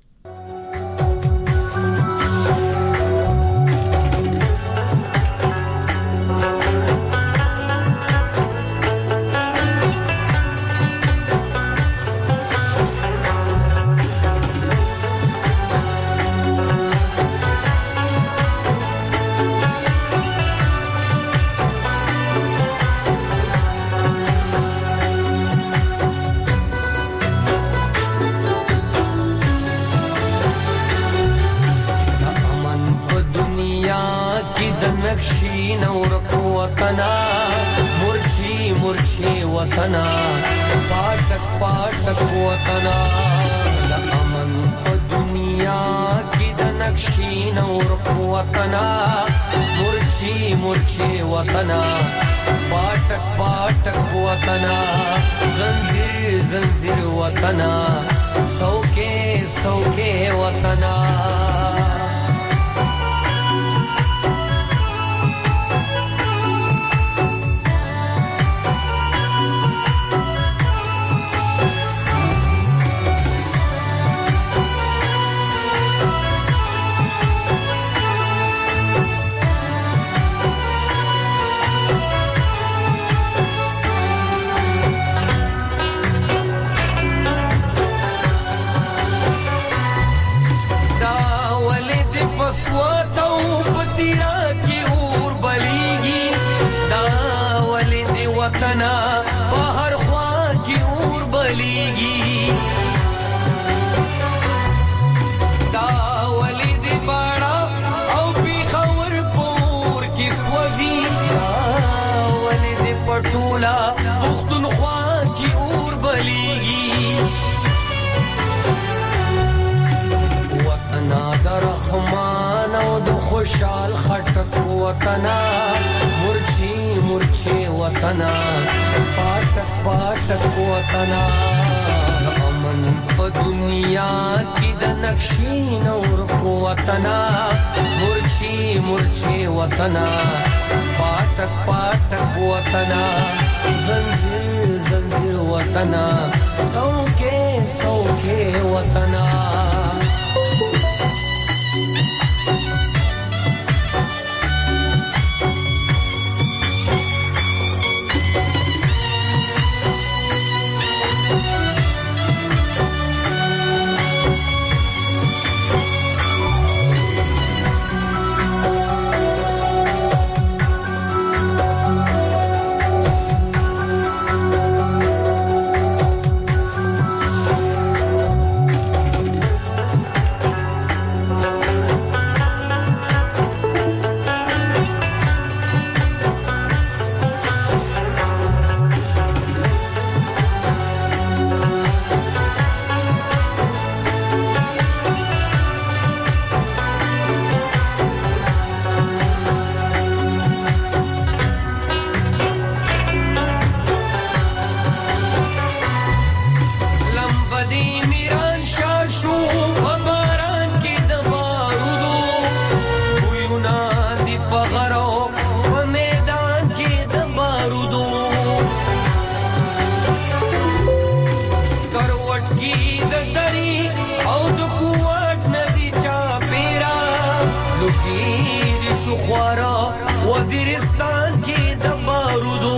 وطنا پاٹک وطنا د امن په دنیا کې د نقشی نور وطنا مرچی مرچی وطنا پاٹک پاٹک وطنا زنجیر زنجیر وطنا سوکے سوکے وطنا وطنا بہر خواہ کی اور بلیگی دا ولید باڑا او پی خور پور کی سوزی دا ولید پٹولا پختونخوا کی اور بلیگی وطنا دا رحمان او دا خوشحال خٹک وطنا مرچی مرچی وطنا پاٹک پاٹک وطنا امن پا دنیا کی دا نقشی نور کو وطنا مرچی مرچی وطنا پاٹک پاٹک وطنا زنجیر زنجیر وطنا سوکے سوکے وطنا وزیرستان کی دبارودو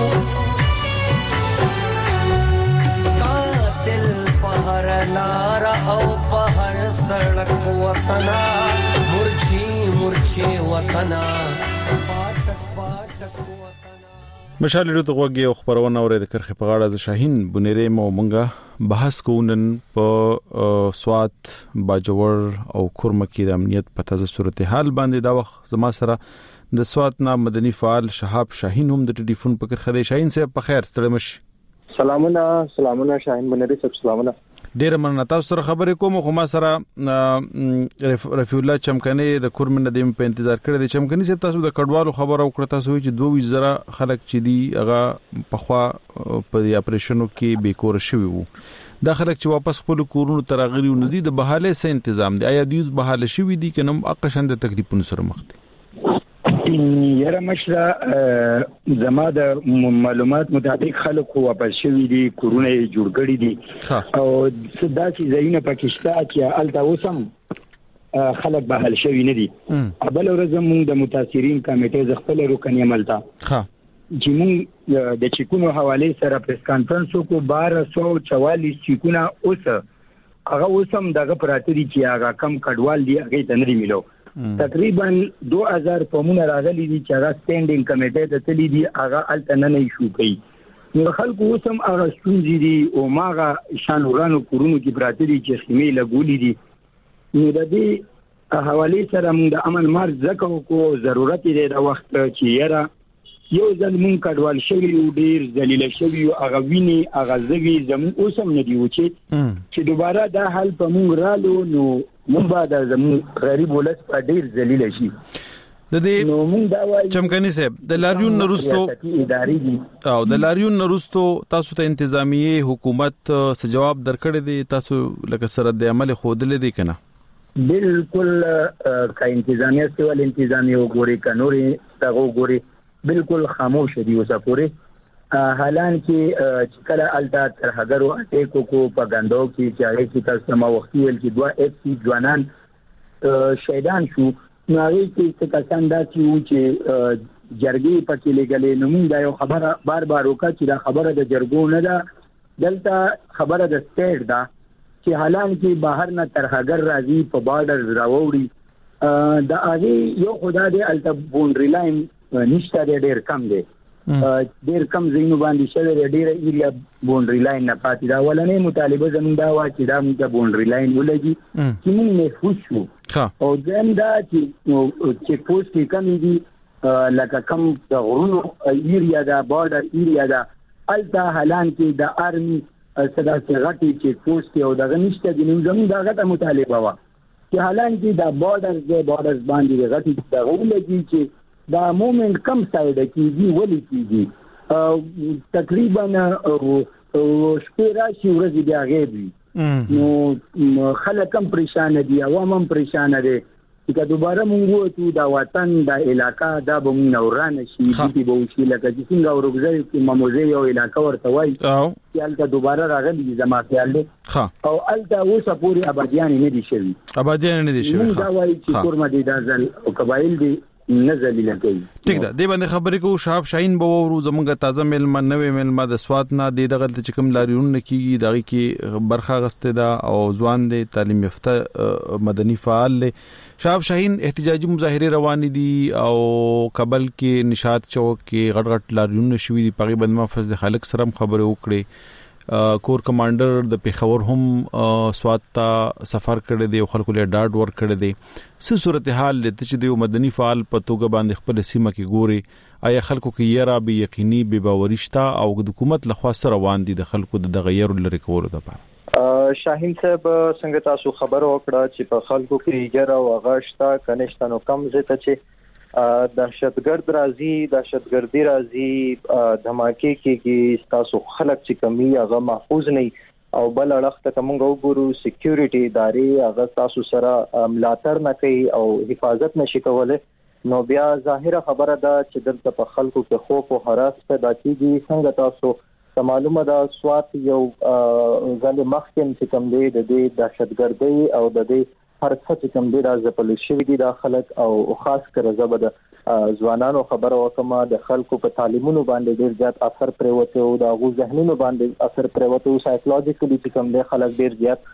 قاتل پہر لارا او پہر سڑک وطنا مرچی مرچی وطنا پاٹک پاٹک وطنا مشال لري دغه او خبرونه اوري د کرخه په غاړه ز شاهین بنيري مو مونږه بحث کوونن په سوات باجوړ او کورمکی د امنیت په تازه صورتحال باندې دا وخت زما سره د سوات نا مدني فعال شهاب شاهین هم د ټلیفون په کرخه دی. شاهین صاحب په خیر ستړمش. سلامونه شاهین بنيري صاحب سلامونه. ډیر مننه تاسو سره خبرې کوم خو ما سره رفیع الله چمکني د کورمن د په انتظار کړی دی. چمکني صاحب تاسو د کډوالو خبرو وکړه تاسو چې 2000 خلک چې دی هغه په خوا په اپریشنو کې بیکور شوی وو. دا خلک چې واپس خپل کورونو ترغلي ندي د بهاله سه تنظیم دی آیا دیوز بهاله شوی دي کنه اقشند تکلیفونو سره مخ دي؟ یاره مشره زما د معلومات مطابق خلک واپس شوی دي کورونه جوړ کړي دي او داسې ځایونه پاکستان کې الته اوسم خلک بهال شوی نه دي. بل ورځ موږ د متاثرین کمیټې ز خپل رکن عملتا چې موږ د چیکونو حواله سره پریس کانفرنس کو 1244 چیکونه اوس هغه اوسم دغه پراتري چې هغه کم کډوال دي هغه ته نه ملو تقریبا 2000 پمونه راغلي دي چې هغه سټینډینګ کمیټې ته تللی دي هغه الته نه شو کوي. نو خلکو اوسم هغه ستونزې دي او ماغه شانورانو کورونو کې پراتري چې خیمه لګولې دي. نو د دې حواله سره موږ د امن مارچ زکو کو ضرورت دی د وخت چې یاره یو ځل مونږ کډوال شوی او ډیر ذلیل شوی او هغه ویني هغه زوی زموږ اوسم نه دی و چې دوباره دا حل په مونږ رالو نو مونږ به د زموږ غریب ولس په ډیر ذلیل شي. د دې چمکني صاحب د لاریون نرستو اداري دي او د لاریون نرستو تاسو ته انتظامیه حکومت څه جواب درکړی دی؟ تاسو لکه سره د عمل خودل دي کنه؟ بالکل کا انتظامیه سیول انتظامیه وګوري کنوري تاغو ګوري بالکل خاموش دي اوسه پوره. حالان کې کله الټا تر هغرو اټیکو کو پاګاندو کې چاړي کې تاسو ما وختي ول کې دوه اف سی ځوانان شهیدان شو. ناوی کې څه کسان دا چې جرګې پکې لګلې نو موږ دا یو خبره بار بار وکړه چې دا خبره د جرګو نه ده، دلته خبره د سټیټ ده چې حالان کې بهر نه تر هغر راځي په بارډر راوړي. دا هغه یو خدای دې الټا بونډری لاین نشته ډېر کم دی، ډېر کم زینو باندې شوی ډېر ایریا بونډری لاین نه پاتې. دا ولنې مطالبه زموږ دا وا چې دا موږ بونډری لاین ولګي چې موږ محفوظ شو. او ځم دا چې پوسټ کې کم دي لکه کم د غرونو ایریا دا بارډر ایریا دا الټا حالان کې د آرمي صدا غټي چې پوسټ او دغه نشته د نظام دغه ته مطالبه وا چې حالان کې دا بارډرز باندې غټي دغه ولګي چې دا مومنت کم سايد کیږي ولې کیږي تقریبا شپه راشي ورځ بیا غیبي. نو خلک هم پریشان دي، عوام هم پریشان دي چې دوباره مونږ وته دا وطن دا علاقہ دا به مونږ نوران شي چې به وشي لکه چې څنګه ورغځي چې ماموزه یو علاقہ ورته وای چې الته دوباره راغلي زما خیال دی او الته اوسه پوری آبادیان نه دي شوی مونږ دا وای چې کورمه دي دا ځل او قبایل دي نزلی لګي. ټیک ده دې باندې خبرې کو شاب شاهین به ورو زمونږه تازه ملما نوې ملما د سواد نه د دغه چې کوم لاریون کیږي دغه کې برخه غسته ده او ځوان دي تعلیم یافته مدني فعال له شاب شاهین احتجاجي مظاهره روان دي او کابل کې نشاط چوک کې غټ غټ لاریون شوي دي پغه بند محفوظ د خلک سره خبره وکړي. کور کمانډر د پیښور هم سواد ته سفر کړی دی او خلکو له ډاډ ور کړی دی. څه صورتحال لته چې د مدني فعال په توګه باندې خپل سیمه کې ګوري آیا خلکو کې یرا به یقیني به باورشتا او د حکومت لخوا سره روان دي د خلکو د غیر لری کولو لپاره؟ شاهین صاحب څنګه تاسو خبر وکړه چې په خلکو کې یرا او غشتا کنيشتنو کم زته چې دهشتګرد دهشتګردي راځي دھماکه کې تاسو خلک چې کمی هغه محفوظ نه او بل اړخ ته موږ وګورو سکیورټي ادارې هغه تاسو سره ملاتړ نه کوي او حفاظت نشي کولای. نو بیا ظاهره خبره ده چې دلته په خلکو کې خوف او هراس پیدا کیږي. څنګه تاسو معلومه ده سوات یو ځل مخکې چې کوم دی د دهشتګردي او د هر څه چې کوم دی د ځپل شوی دي د خلک او خاص کر زبد ځوانانو خبره وکما د خلکو په تعلیمونو باندې ډیر زیات اثر پروته او د غو ذهنونو باندې اثر پروته او سایکولوژیکلی چې کوم دی خلک ډیر زیات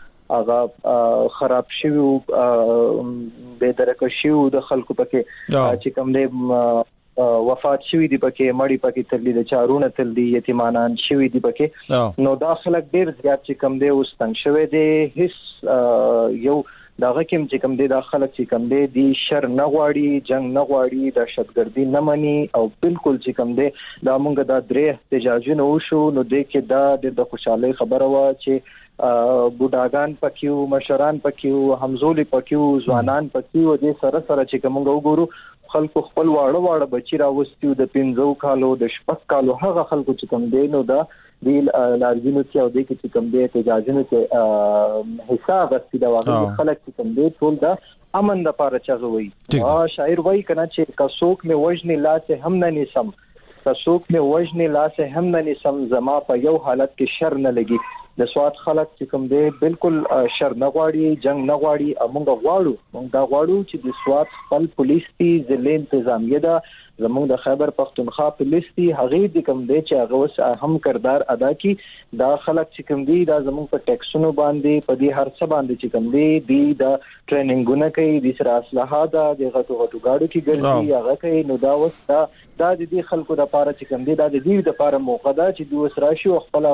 هغه خراب شوی او به درکه شوی د خلکو پکې چې کوم دی وفات شوی دی پکې مړی پکې تللی د چارونه تللی یتیمانان شوی دی پکې. نو دا خلک ډیر زیات چې کوم دی اوس تنگ شوی دی هیڅ یو داغه کوم چې کوم دی د خلک چې کوم دی د شر نه غواړي جنگ نه غواړي د شتګردي نه مني او بالکل چې کوم دی دا مونږ د درې احتجاجونه وشو نو د کې د خوشاله خبره وا چې بوډاګان پکيو مشران پکيو همزولي پکيو ځوانان پکيو د سره سره چې کوم وګورو خلکو خپل واړه بچی راوستیو د 15 کالو د 16 کالو هغه خلکو چې کوم دی نو دا د لارجینو چې او د کې کوم دی احتجاجونه کې حساب استي دا واغې خلک چې کوم دی ټول دا امن د پاره چغوي. شاعر وای کنه چې کڅوک می وجنی لاس هم نه نسم کڅوک می وجنی لاس هم نه نسم زما په یو حالت کې شر نه لګي. د سواد خلک چې کوم دی بالکل شر نه غواړي جنگ نه غواړي موږ دا غواړو چې د سواد خپل پولیس تی ضلع انتظامیه دا زموږ د خیبر پختونخوا پولیس تی هغه د کوم دی چې هغه وس هم کردار ادا کی دا خلک چې کوم دی دا زموږ په ټیکسونو باندې په دې هر څه باندې چې کوم دی د ټریننګونه کوي د سره اسلحه دا د غټو گاډو کې ګرځي هغه کوي. نو دا وس دا د دې خلکو د لپاره چې کوم دی دا د دې لپاره موقع ده چې دوی سره شي خپل هغه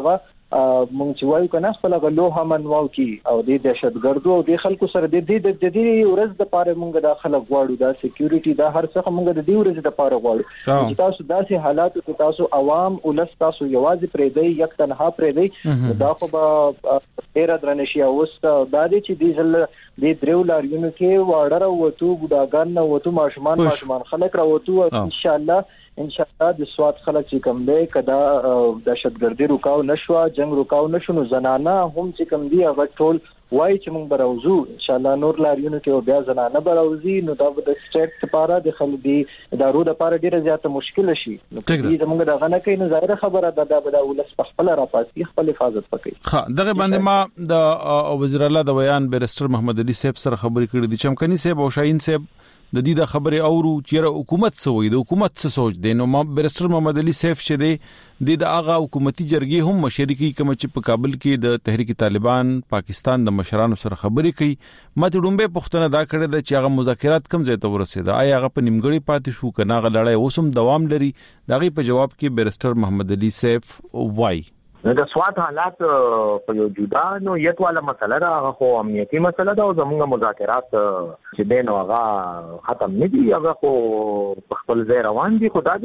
مونږ چې وایو کنه خپل غلو هم واو کی او د دهشتګردو او د خلکو سره د دې ورځ د پاره مونږ د خلک غواړو د سکیورټي د هر څه مونږ د دې ورځ د پاره غواړو چې تاسو داسې حالات کې تاسو عوام ولس تاسو یوازې پرې دی یک تنها پرې دی دا خو به ډیر درنشي اوست دا دي چې د ځل د دریو لاریونو کې واړه وته بډاګان نه وته ماشومان خلک راوته ان شاء الله د سواد خلک چې کوم دی کدا دهشتګردي رکاو نشو جنگ رکاو نشو نو زنانه هم چې کوم دی هغه ټول وای چې موږ براوزو ان شاء الله نور لاریونو کې بیا زنانه براوزي نو دا د سټیټ لپاره د خلدي ادارو لپاره ډیره زیاته مشکل شي نو دې موږ دا غنه کوي نو ظاهره خبره ده د ولس په خپل راپاسي خپل حفاظت وکړي. ها دغه باندې ما د وزیر اعلی د بیان بیرستر محمد علي صاحب سره خبرې کړې دي چمکني صاحب او شاهین صاحب د دې د خبرې اورو چې حکومت سوې د حکومت څه سوچ دی نو بیرستر محمد علي صاحب چې د هغه حکومتي جرګې هم مشرکی کوم چې په کابل کې د تحریک طالبان پاکستان د مشرانو سره خبرې کوي ماته ډومبه پښتنه دا کړې ده چې هغه مذاکرات کم ځای ته ورسېده آیا هغه په نیمګړی پاتې شو کنه هغه لړۍ اوسم دوام لري دغه په جواب کې بیرستر محمد علي صاحب وای د سواد حالات په یو جدا نو یتواله مسله ده خو امنیتي مسله ده او زموږ مذاکرات چې دین او هغه ختم نه دي هغه خو په خپل ځای روان دي خو دا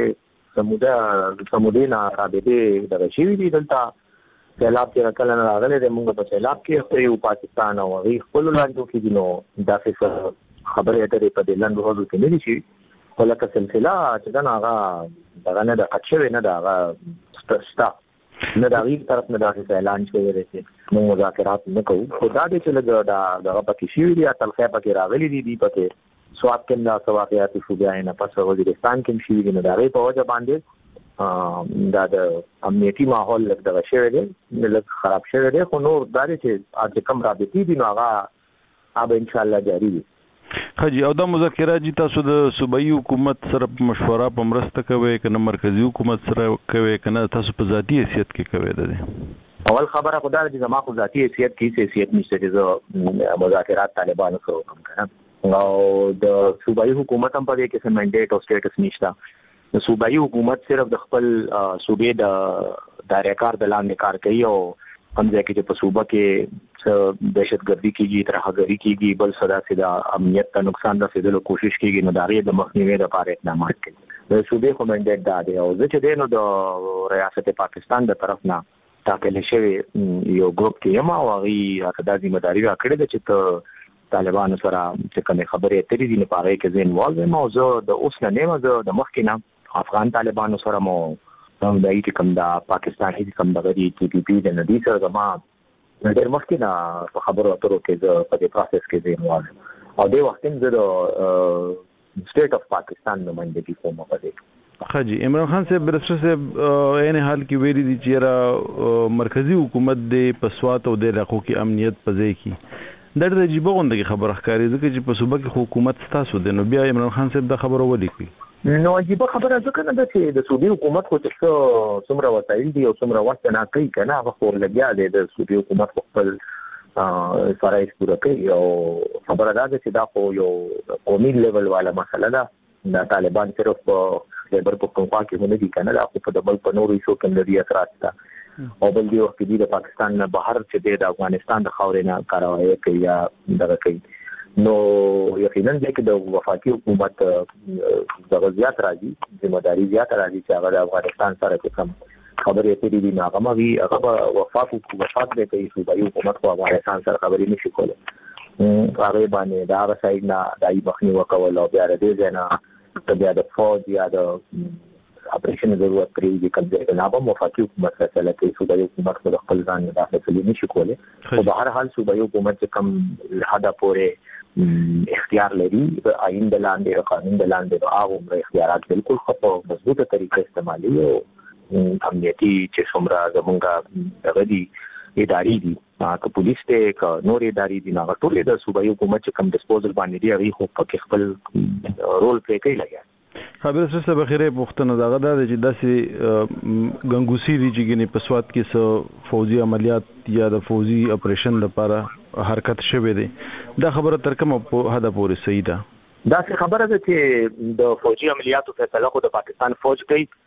چې سمودینا رابطه د رشي دي دلته سیلاب چې کله راغلي د موږ په سیلاب کې یو پاکستان او غي خپل لاندو کې دي نو دا څه خبره اترې په دې لاندو هغه کې نه دي چې ولکه سلسله چې دا هغه دغه نه د اچوي نه دا ستا نه دا غیر طرف نه دا اعلان شوی دی چې موږ مذاکرات نه کوو خدا دې چې لږ دا پکې شي دی تلخه پکې راغلي دي پکې سواد کې دا سواقيات شو بیا نه پس وزیرستان کې شي دی نه دا په وجه باندې دا د امنیتي ماحول لږ شوی دی لږ خراب شوی دی خو نور دا چې اته کم رابطي دي نو هغه ان شاء الله جاری وي. خجی او دا مذاکرات جی تاسو د صوبایي حکومت سره مشوره په مرسته کوي کنه مرکزی حکومت سره کوي کنه تاسو په ذاتی حیثیت کې کوي ده اول خبره خدای دې زما خو ذاتی حیثیت کې حیثیت نشته چې مذاکرات طالبانو سره کوم کنه او د صوبایي حکومت هم په دې کې څه منډیټ او سټیټس نشته د صوبایي حکومت صرف د خپل صوبې د دایره‌کار د لاندې کار کوي او هم ځکه چې په صوبه کې دهشتګردي کیږي ترهګری کیږي بل صدا سدا امنیت ته نقصان رسیدلو کوشش کیږي نو داغه د مخنیوي لپاره اقدامات کوي د صوبې خو منډیټ دا دی او چې دینو د ریاست پاکستان د طرف نه ټاکل شوی یو ګروپ کې یم او هغه د ذمہ داری راکړه چې ته طالبانو سره چې کومه خبرې اترې دي نه پاره کې زین والو موضوع د اوس نه نیمه د مخکینه افغان طالبانو سره مو هم دای چې کوم دا پاکستان هیڅ کوم دغه ټي پی پی د ندي سره زما ډېر مخکې نه په خبرو اترو کې د په دې پروسس کې زین وال او د وخت د سټیټ اف پاکستان نمائندګي کومه پدې خاجي عمران خان صاحب برسر صاحب عین حال کې ویلي دي چې مرکزی حکومت د پسوات او د علاقو کې امنیت پځې کی د عجیب غونډه خبره ښکاري ځکه چې په صوبه کې حکومت ستاسو د نو بیا عمران خان صاحب دا خبره ولیکي نو عجیب خبره ځکه نه ده چې د سعودي حکومت خو چې څومره وسایل دي او څومره وخت نه کوي کنه هغه خو لګیا دی د سعودي حکومت خپل فرایض پوره کوي او خبره ده چې دا خو یو قومي لیول والا مسله ده د طالبان صرف په لیبر په کومه کې نه دي کنه دا خو په دبل په نورو شو کې لري اثرات ده او بل دی وخت دی د پاکستان نه بهر چې د افغانستان د خاورې نه کاروایی کوي یا دغه کوي نو یقینا چې د وفاقي حکومت د غزيات راځي ذمہ داری زیات راځي چې هغه د افغانستان سره کوم خبرې اترې دي نو هغه وفاق د کوي صوبایي حکومت په افغانستان سره خبرې نشي کولای هغه باندې دا سایډ نه دای بخنی وکول او بیا دې ځنه بیا د فوج یا د اپریشن ضرورت پرې دي کله نه به وفاقي حکومت فیصله کوي صوبایي حکومت په خپل ځان نه داخلي نشي کولای خو به هر حال صوبایي حکومت کم حدا پورې اختیار لري آئین د لاندې قانون د لاندې هغه اختیارات بالکل خپل مضبوطه طریقه استعمالي او امنیتي چې څومره زمونږه غدي اداري دي که پولیس ته که نور اداري دي نه ټول د صوبایي حکومت کم ډیسپوزل باندې دی هغه خو په خپل رول پلی کوي لګیا خبر سره بخیره پښتنه دغه د چې داسې غنګوسی دي چې ګنې په سواد کې سو فوجي عملیات یا د فوجي اپریشن لپاره حرکت شوه دي دا خبره تر کومه په هدا پورې صحیح ده دا څه خبره ده چې د فوجي عملیاتو فیصله خو د پاکستان فوج کوي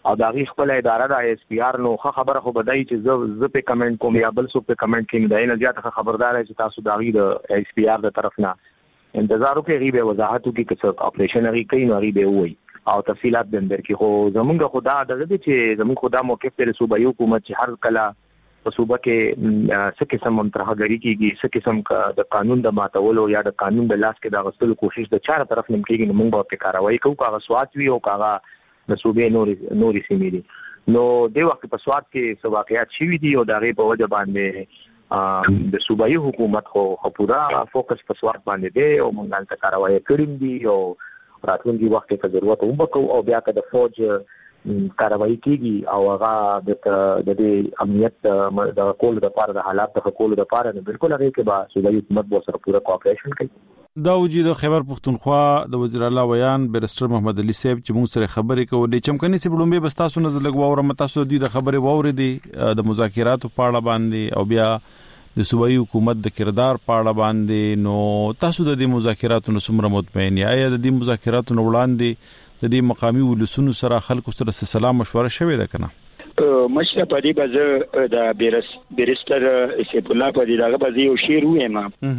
او دا غي خپل اداره د اس پی آر نو خبره خو بدای چې زه په کمنټ کوم یا بل څه په کمنټ کې نه نه زیاته خبردار چې تاسو دا غي د اس پی آر د طرف نه انتظار وکړئ غي به وضاحت وکړي چې اپریشن غي کوي نو غي به وي او تفصيلات به درکې خو زمونږ خدا دغه چې زمونږ خدا موقف پر صوبایي حکومت چې هر کله په صوبه کې څه قسم منترهګری کیږي څه قسم د قانون د ماتولو یا د قانون د لاس کې د غوښتلو کوشش د چاره طرف نم کېږي نو موږ په کاروایی کوو کاغه سوات وی او کاغه د صوبې نوري سیمې دي نو د وخت په سوات کې څه واقعیت شوي دي او دغه په وجه باندې د صوبایي حکومت خو پورا فوکس په سوات باندې دی او موږ نن کاروایی کړیم دي او راتلونکي وخت کې ضرورت وبکو او بیا که د فوج کاروایی کیږي او هغه د امنیت د کول د پاره د حالات د کول د پاره نه بالکل هغه کې با صوبایي حکومت به سره پورا کوآپریشن کوي. دا وجود خیبر پختونخوا د وزیر اعلی ویان بیرستر محمد علي صاحب چې موږ سره خبرې کولې چمکني سي بلومبه بستاسو نظر لګواو متاسو د خبرې ووري دي د مذاکراتو په اړه باندې او بیا د صوبایي حکومت د کردار په اړه باندې نو تاسو د دې مذاکراتو نو څومره مطمئن یاست د دې مذاکراتو نو وړاندې د دې مقامي ولسونو سره خلکو سره سلام مشوره شوې ده کنه مشره په دې بازه د بیرستر سیف الله په دې دغه بازه یو شعر وایم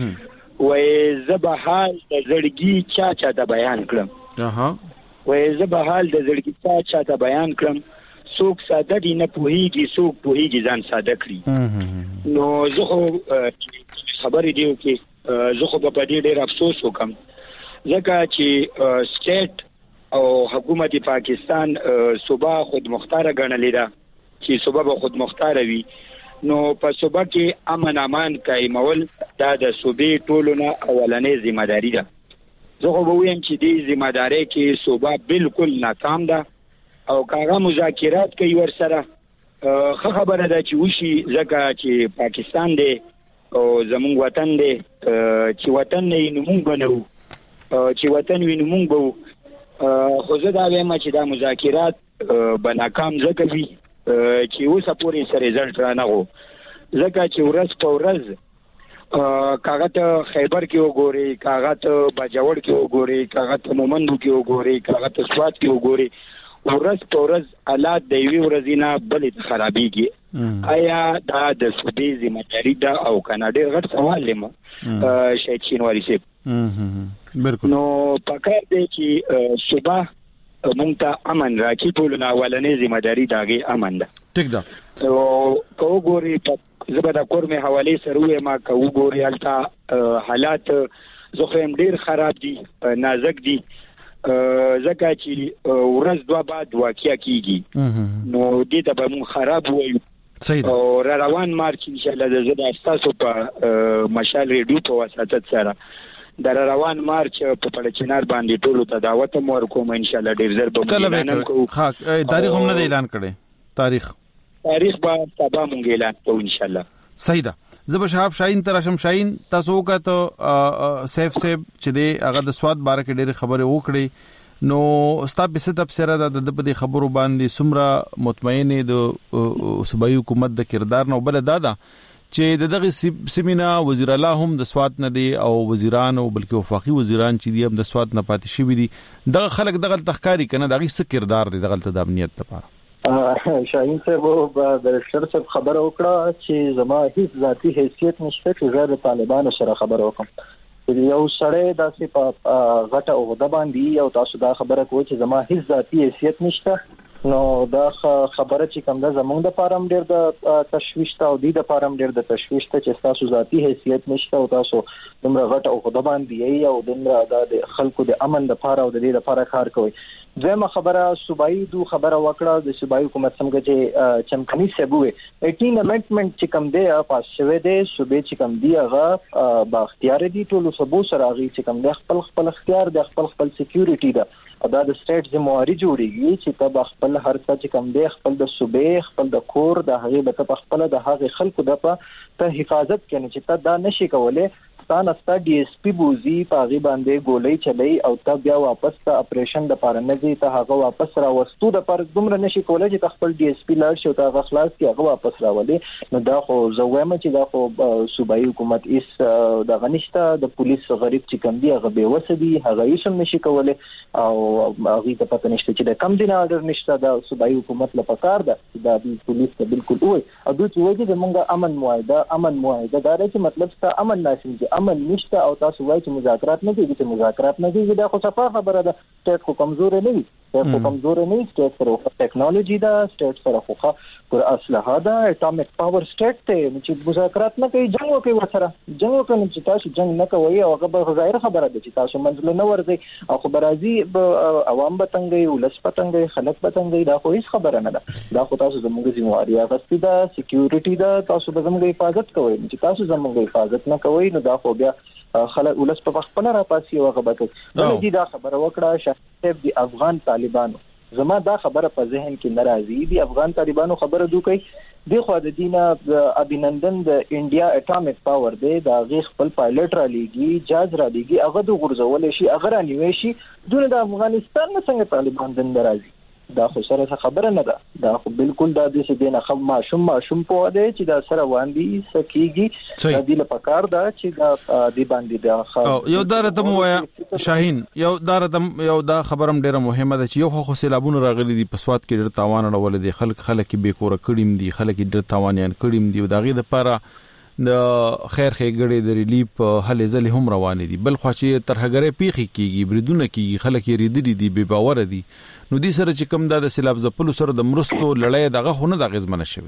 وای زبحال د زړګي چا ته بیان کړم وای زبحال د زړګي چا ته بیان کړم څوک ساده دي نه پوهیږي څوک پوهیږي ځان ساده کړی نو زه خو خبرې دیو کې زه خو په دې ډېر افسوس وکم ځکه چې سټیټ او حکومت پاکستان صوبه خود مختار ګڼلې ده چې صوبه به خود مختار وي نو په صوبه کې امن امان قائمول دا د صوبې ټولو نه اولنې ذمہ داری ده زه خو به وایم چې دې ذمہ داری کې صوبه بالکل ناکام ده او کاغه مذاکرات کوي ور سره خبره ده چې وشي ځکه چې پاکستان دی او زموږ وطن دی چې وطن نه نو موږ بنو چې وطن وینو موږ بو خو زه دا وایم چې دا مذاکرات بناکام ځکه وي چې اوسه پورې سره رزلټ را نه غو ځکه چې ورځ په ورځ کاغه ته خیبر کې وګوري کاغه ته باجوړ کې وګوري کاغه ته مومندو کې وګوري کاغه ته سوات کې وګوري ورځ په ورځ حالات د یوې ورځې نه بلې خرابېږي آیا دا د صوبې ذمہ داری ده او کنه ډېر غټ سوال لیم شهید شینواری صاحب بالکل نو پکار دی چې صوبه مونږ ته امن راکړي ټول نه اولنې ذمہ داری داګه امن ده ټیک ده او کو ګوري زبر د کور مې حواله سره ما کو ګوري التا حالات زخم ډېر خراب دي نازک دي زکه چې ورځ دوه بعد واقعیا کیږي نو دې ته به مون خراب وایو صحیح او روان مارچ ان شاء الله د زړه اساسو په مشال ریډیو په واسطه سره د روان مارچ په پړچنار باندې ټولو ته دعوت مور کوم ان شاء الله ډیر زر به اعلان کوو تاریخ هم نه اعلان کړي تاریخ به سبا مونږ اعلان کوو ان شاء الله صحیح ده زب شهاب شاهین ترشم شاهین تاسو کا ته سیف چې دی هغه د سواد باره کې ډېر خبره وکړي نو ستاسو په ست افسر د دې خبرو باندې سمره مطمئن د صوبایي حکومت د کردار نو بل دادا چې دغه سیمینا وزیر اعلی هم د سواد نه دی او وزیران او بلکې وفاقي وزیران چې دی هم د سواد نه پاتې شوی دي دغه خلک دغه تخکاری کنه دغه څه کردار دی دغه د امنیت لپاره شاهین صاحب د شر څخه خبر وکړه چې زما هیڅ ذاتی حیثیت نشته چې غیر طالبانو سره خبر وکم یو سړی داسې په غټه عہده باندې او تاسو دا خبره کوئ چې زما هیڅ ذاتی حیثیت نشته نو دا خبره چې کوم د زمونږ د فارم ډیر د تشویش ته او د فارم ډیر د تشویش ته چې تاسو ذاتی حیثیت نشته او تاسو دومره غټه عہده باندې او دومره د خلکو د امن د لپاره او د دې لپاره کار کوي زما خبره صوبایي دو خبره وکړه د صوبایي حکومت څنګه چې چمکني سبوي 18 امندمنت چې کوم دی پاس شوی دی صوبې چې کوم دی هغه با اختیار دي ټول صوبو سره غي چې کوم د خپل اختیار د خپل سکیورټي ده دا د سټیټ ذمہواری جوړیږي چې تب خپل هر څه چې کوم دی خپل د صوبې خپل د کور د هغه به خپل د هغه خلکو د په حفاظت کوي چې دا نشي کولای پاکستان استا ډي اس پی بوزي پاغي باندې ګولۍ چلای او تا بیا واپس ته اپریشن د پاره نه دي ته هغه واپس راوستو د پر دومره نشي کولای چې خپل ډي اس پی لار شو ته خلاص کی هغه واپس راولي. نو دا خو زویم چې دا خو صوبایي حکومت ایس د غنښت د پولیس غریب چې کم دی هغه به وسدي هغه یې هم نشي کولای او هغه ته پته نشته چې د کم دین آرډر نشته د صوبایي حکومت لپاره ده دا د پولیس ته بالکل وای او دوی وایي چې موږ امن معاهده دا چې مطلب ست امن ناشې چې امن نشته او تاسو وایي چې مذاکرات نه کیږي دا خو صفه خبره ده. سټیټ خو کمزور نه وي سټیټ سره ټیکنالوژي دا سټیټ سره خو پر اسلحه دا اټامیک پاور سټیټ ته چې مذاکرات نه کوي جنگ کوي وسره جنگ کوي چې تاسو جنگ نه کوي او هغه ظاهر خبره ده چې تاسو منځله نه ورځي او خبرازي عوام بتنګي ولس بتنګي خلک بتنګي دا خو هیڅ خبره نه ده. دا خو تاسو زموږ ذمہواری اغستی دا سکیورټي دا تاسو به زموږ حفاظت کوئ چې تاسو زموږ حفاظت نه کوئ نو دا خو بیا خلک ولس په خپل را پاسي او غبط ولې دا خبره وکړه شاهد دی افغان طالبانو زما دا خبره په ذهن کې ناراضي دي افغان طالبانو خبره دوی د خو د دینه ابینندن د انډیا اټامیک پاور دی دا غي خپل پایلټ را لېږي جاز را لېږي هغه د غرزول شي هغه را نیوي شي دونه د افغانستان نه څنګه طالبان د ناراضي دا خو سره خبره نه ده دا خو بالکل دا د څه دینه خو ماشوم په دی چې دا سره واندي سکیږي د دې لپاره دا چې دا دی باندې دا یو دارته مو شاهین یو دا خبرم ډیره مهمه ده چې یو خو سیلابونه راغلي دي په سواد کې ډیر تاوان اړول دي خلک به کور کړیم دي خلک ډیر تاوانيان کړیم دي او دا غي د لپاره د خیر خېګړې د ریلیف هلې ځلې هم روان دي بل خو چې ترهګره پیخي کیږي بریدونه کیږي خلک یې ریدلي دي بے باور دي نو دې سره چې کوم د سیلاب زپلو سره د مرستو لړۍ دغه خونه د غزمنه شوی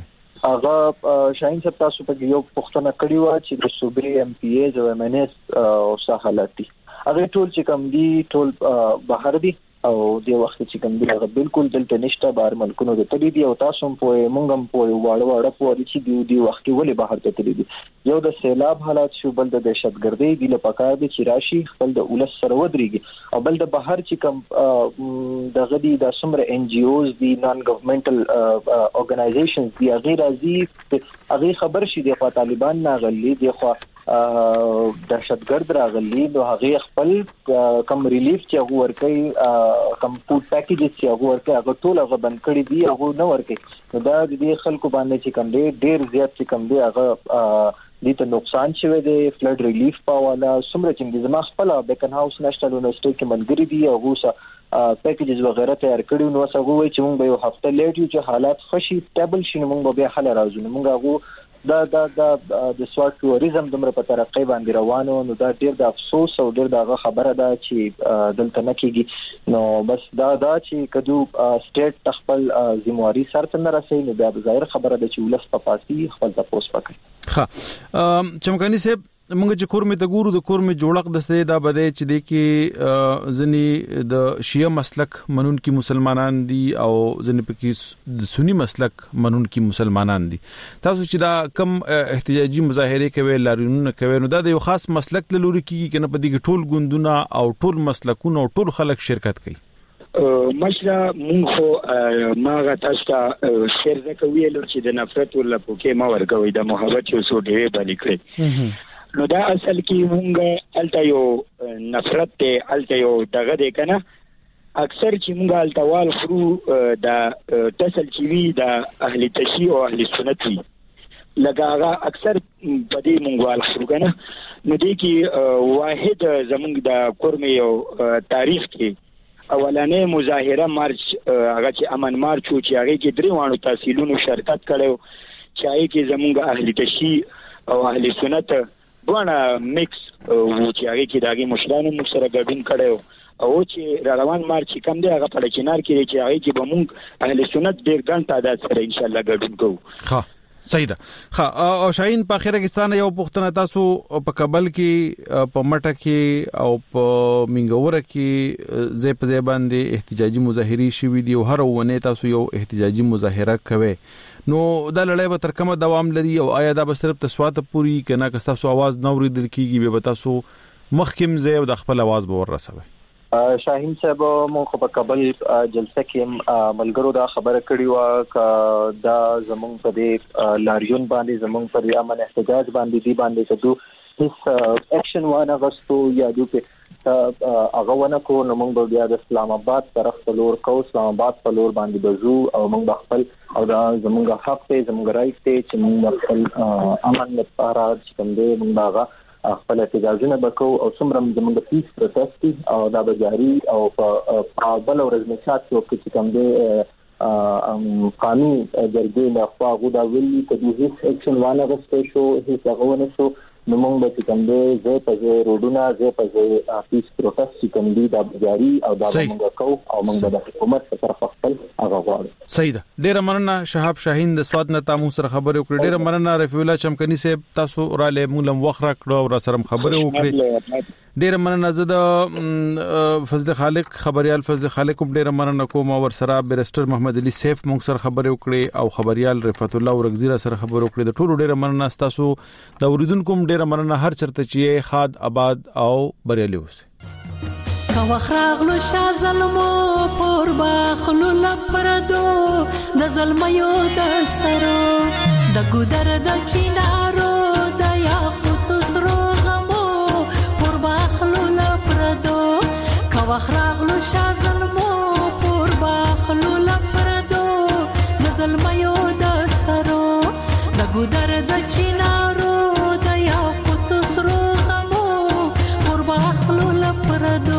هغه شاهین صاحب تاسو په یو پښتنه کړی و چې د صوبې ام پی ای او ام ان اس او ساحلاتي هغه ټول چې کوم دي ټول بهر دي او د وخت چې کوم دی هغه بالکل دلته نشته بهر ملکونو د تللی دی او تاسو په مونږم په واړه په چې دی وخت کې ولې بهر ته تللی دي یو د سیلاب حالات شو بل د دهشتګردۍ دی لپاره د چراشي خپل د ولس سره ودرېږي او بل د بهر چې کوم د غدي د سمره ان جی اوز دی نان ګورنمنټل اورګنایزیشنز دی هغه خبر شي د طالبان نه غلي دی خو دهشتګرد راغلي نو هغه خپل کم ریلیف چې هغه ورکي کم فود پیکیجز چې هغه ورکي هغه ټول هغه بند کړی دی هغه نه ورکي نو دا د خلکو باندې چې کم دی ډیر زیات چې کم دی هغه دې ته نقصان شوی دی فلډ ریلیف پاواله سمره چې زما خپل بیکن هاوس نېشنل یونیورسيټي کې منګري دی هغه پیکیجز وغیرہ تیار کړی نو څنګه وای چې موږ به یو هفته لیټ یو چې حالات خوشي سټیبل شي موږ به حل راځو موږ هغه د سواد ټوریزم دمر په ترقې باندې روانو نو دا ډیر د افسوس او ډیر د خبره ده چې دلته نه کیږي نو بس دا چې کدو سټیټ خپل ذمہواری سره نه رسي نو دا ظاهر خبره ده چې ولس په پاسي خپل تاسو پکې ها چمکانی صاحب موږ چې کورمه د ګورو د کورمه جوړق دسته دا بده چې د کې ځنی د شیعه مسلک منون کی مسلمانان دي او ځنی پکې د سنی مسلک منون کی مسلمانان دي تاسو چې دا کم احتجاجي مظاهره کوي لارونونه کوي نو دا د یو خاص مسلک لوري کیږي کنه په دې ټول ګوندونه او ټول مسلکونه او ټول خلک شرکت کوي مشره مونږ خو ماغه تاسو ته شیر زکوي لور چې د نفرت ول پوکې ما ورګوي د محبت یو څو دی باندې کړی نو دا اصل کې مونږ الته یو نفرت ته الته یو دغه دی کنه اکثر چې مونږ الته وال خرو د تسل چې وی د اهل تشیع او اهل سنت وی لګاغه اکثر په دې مونږ وال خرو کنه نو دې کې واحد زمونږ د کورمه یو تاریخ کې اولانې مظاهره مارچ هغه چې امن مارچ و چې هغه کې درې وانه تحصیلونو شرکت کړو چې هغه کې زمونږ اهل تشیع او اهل سنت ونه میکس و چې هغه کې داګي مشرانو مو سره ګډون کړو او چې روان مارچ کم دی هغه په چینار کې چې هغه کې به مونږ اهل سنت ډیر ګڼ تعداد سره ان شاء الله ګډون کوو ها صحیح ده او شاهین په خیرګستان یو پښتنه تاسو په کابل کې په مټه کې او په منګوره کې زې په زې باندې احتجاجي مظاهري شوې دي او هر ونه تاسو یو احتجاجي مظاهره کوي نو دا لړۍ به تر کومه دوام لري او آیا دا به صرف تسوات پوری کنه که تاسو आवाज نوري دل کیږي به تاسو مخکم زې او د خپل आवाज به ورسوي شاهین صاحب مونږ په کابل جلسه کې ملګرو دا خبره کړې و ک دا زمونږ په دې لاریون باندې زمونږ په امن احتجاج باندې دی باندې کدو هیڅ اکشن وانه غوښتو یا دوی هغه ونه کو نو موږ بیا د اسلام آباد طرف ته لور کو اسلام آباد په لور باندې بزو او موږ خپل او دا زموږ حق ته زموږ رائټ ته چې موږ خپل امن لپاره چې کوم دی موږ هغه خپل احتجاجونه وکړو او څومره زموږ پیس پروتست او دا به جاری او په بل ورځ نشات چې کوم دی قانوني جرګې له خوا غوډه ویلي ته د هیڅ اکشن وانه غوښتل شو هیڅ هغه ونه شو نو موږ به چې کوم دی زه په روډونه زه په پیس پروتست چې کوم دی دا جاری او دا موږ کوو او موږ د حکومت سره خپل هغه غواړو. صحیح ده. ډیره مننه شهاب شاهین د سواد نه تاسو سره خبرې وکړې. ډیره مننه رفیع الله چمکني صاحب تاسو را له مولم وخت راکړو او را سره خبرې وکړې. ډیره مننه زه د فضل خالق خبريال فضل خالق کوم ډیره مننه کوم او سره بیرستر محمد علي سیف موږ سره خبرې وکړې او خبريال رفعت الله ورغزیره سره خبرې وکړې. د ټولو ډیره مننه تاسو د اوریدونکو ډیره مننه هر چرته چې خاد آباد او بریالي اوسئ. کا وخراغلو شازلمو پور باخلو لپردو د زلمیو د سرو د ګودر د چینارو د یاقوت سرو غمو پور باخلو لپردو کا وخراغلو شازلمو پور باخلو لپردو د زلمیو د سرو د ګودر د چینارو د یاقوت سرو غمو پور باخلو لپردو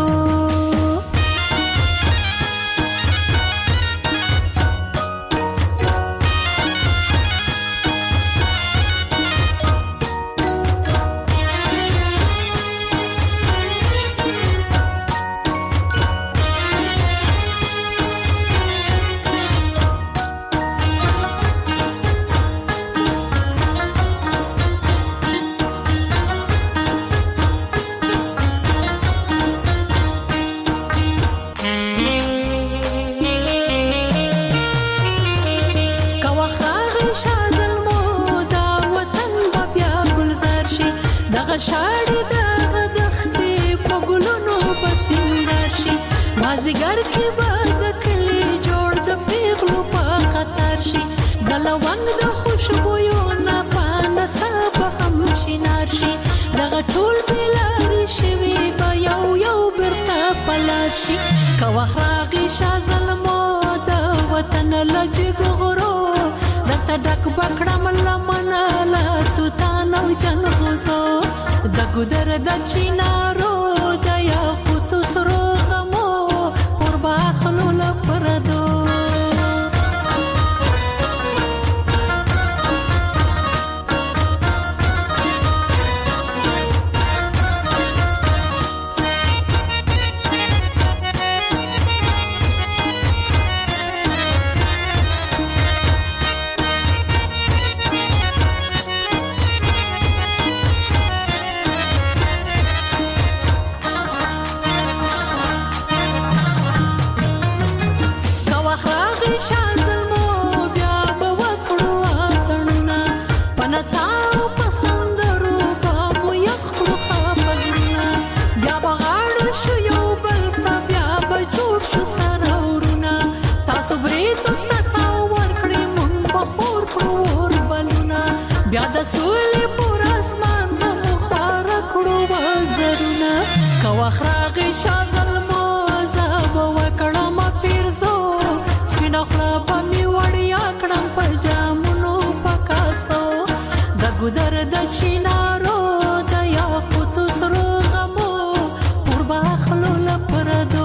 شاړې د دختې په ګلونو بسنګر شي مازدیګر کې به د کلي جوړ د پیغلو په قطار شي د لونګ د خوشبویو نه پانه څه هم شینار شي دغه ټول بلاري شوي به یو برته پلار شي که وخت راغی شاه ظلمو د وطن لجګ غرو دته ډک بکړم لمنه لا توتان او جنغوزو د ګودر د چینارو د یاقوت سرو غمو پر باخلو لپردو بیا د سولې پر اسمان د مخار کړو وزرونه کا وخراغ شازلمو زاب وکړم پیرزو سپینا خلا په می وړیا کړم په جامونو پکاسو د ګودر د چینارو د یاقوت سرو غمو پر باخلو لپردو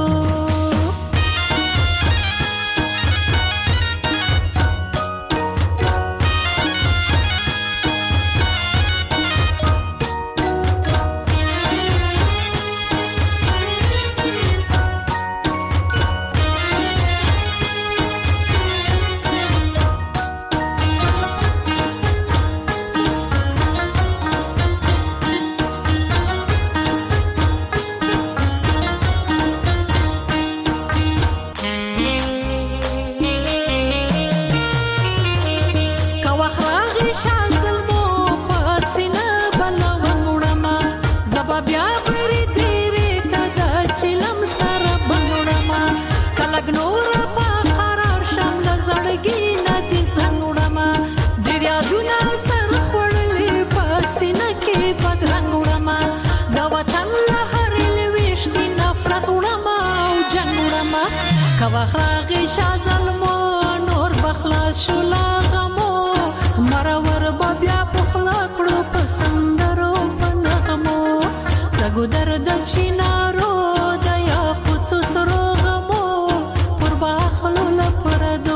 وخراغي شازلمو نور بخلاص شولا غمو مرور بیا پخلا کړو پسندرو پنغمو دغه درد چینارو د یاقوت سرو غمو پر باخلو لپردو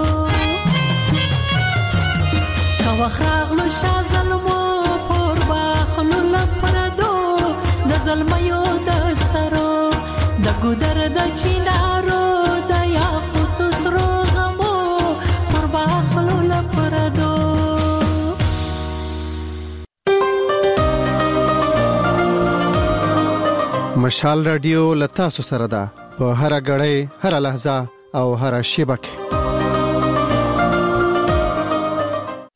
کا وخراغلو شازلمو پر باخلو لپردو د زلمیو د سرو دغه درد چینارو د یاقوت سرو غمو پر باخلو لپردو مشال رادیو لتا سره ده په هر غړې هر لحظه او هر شیبه کې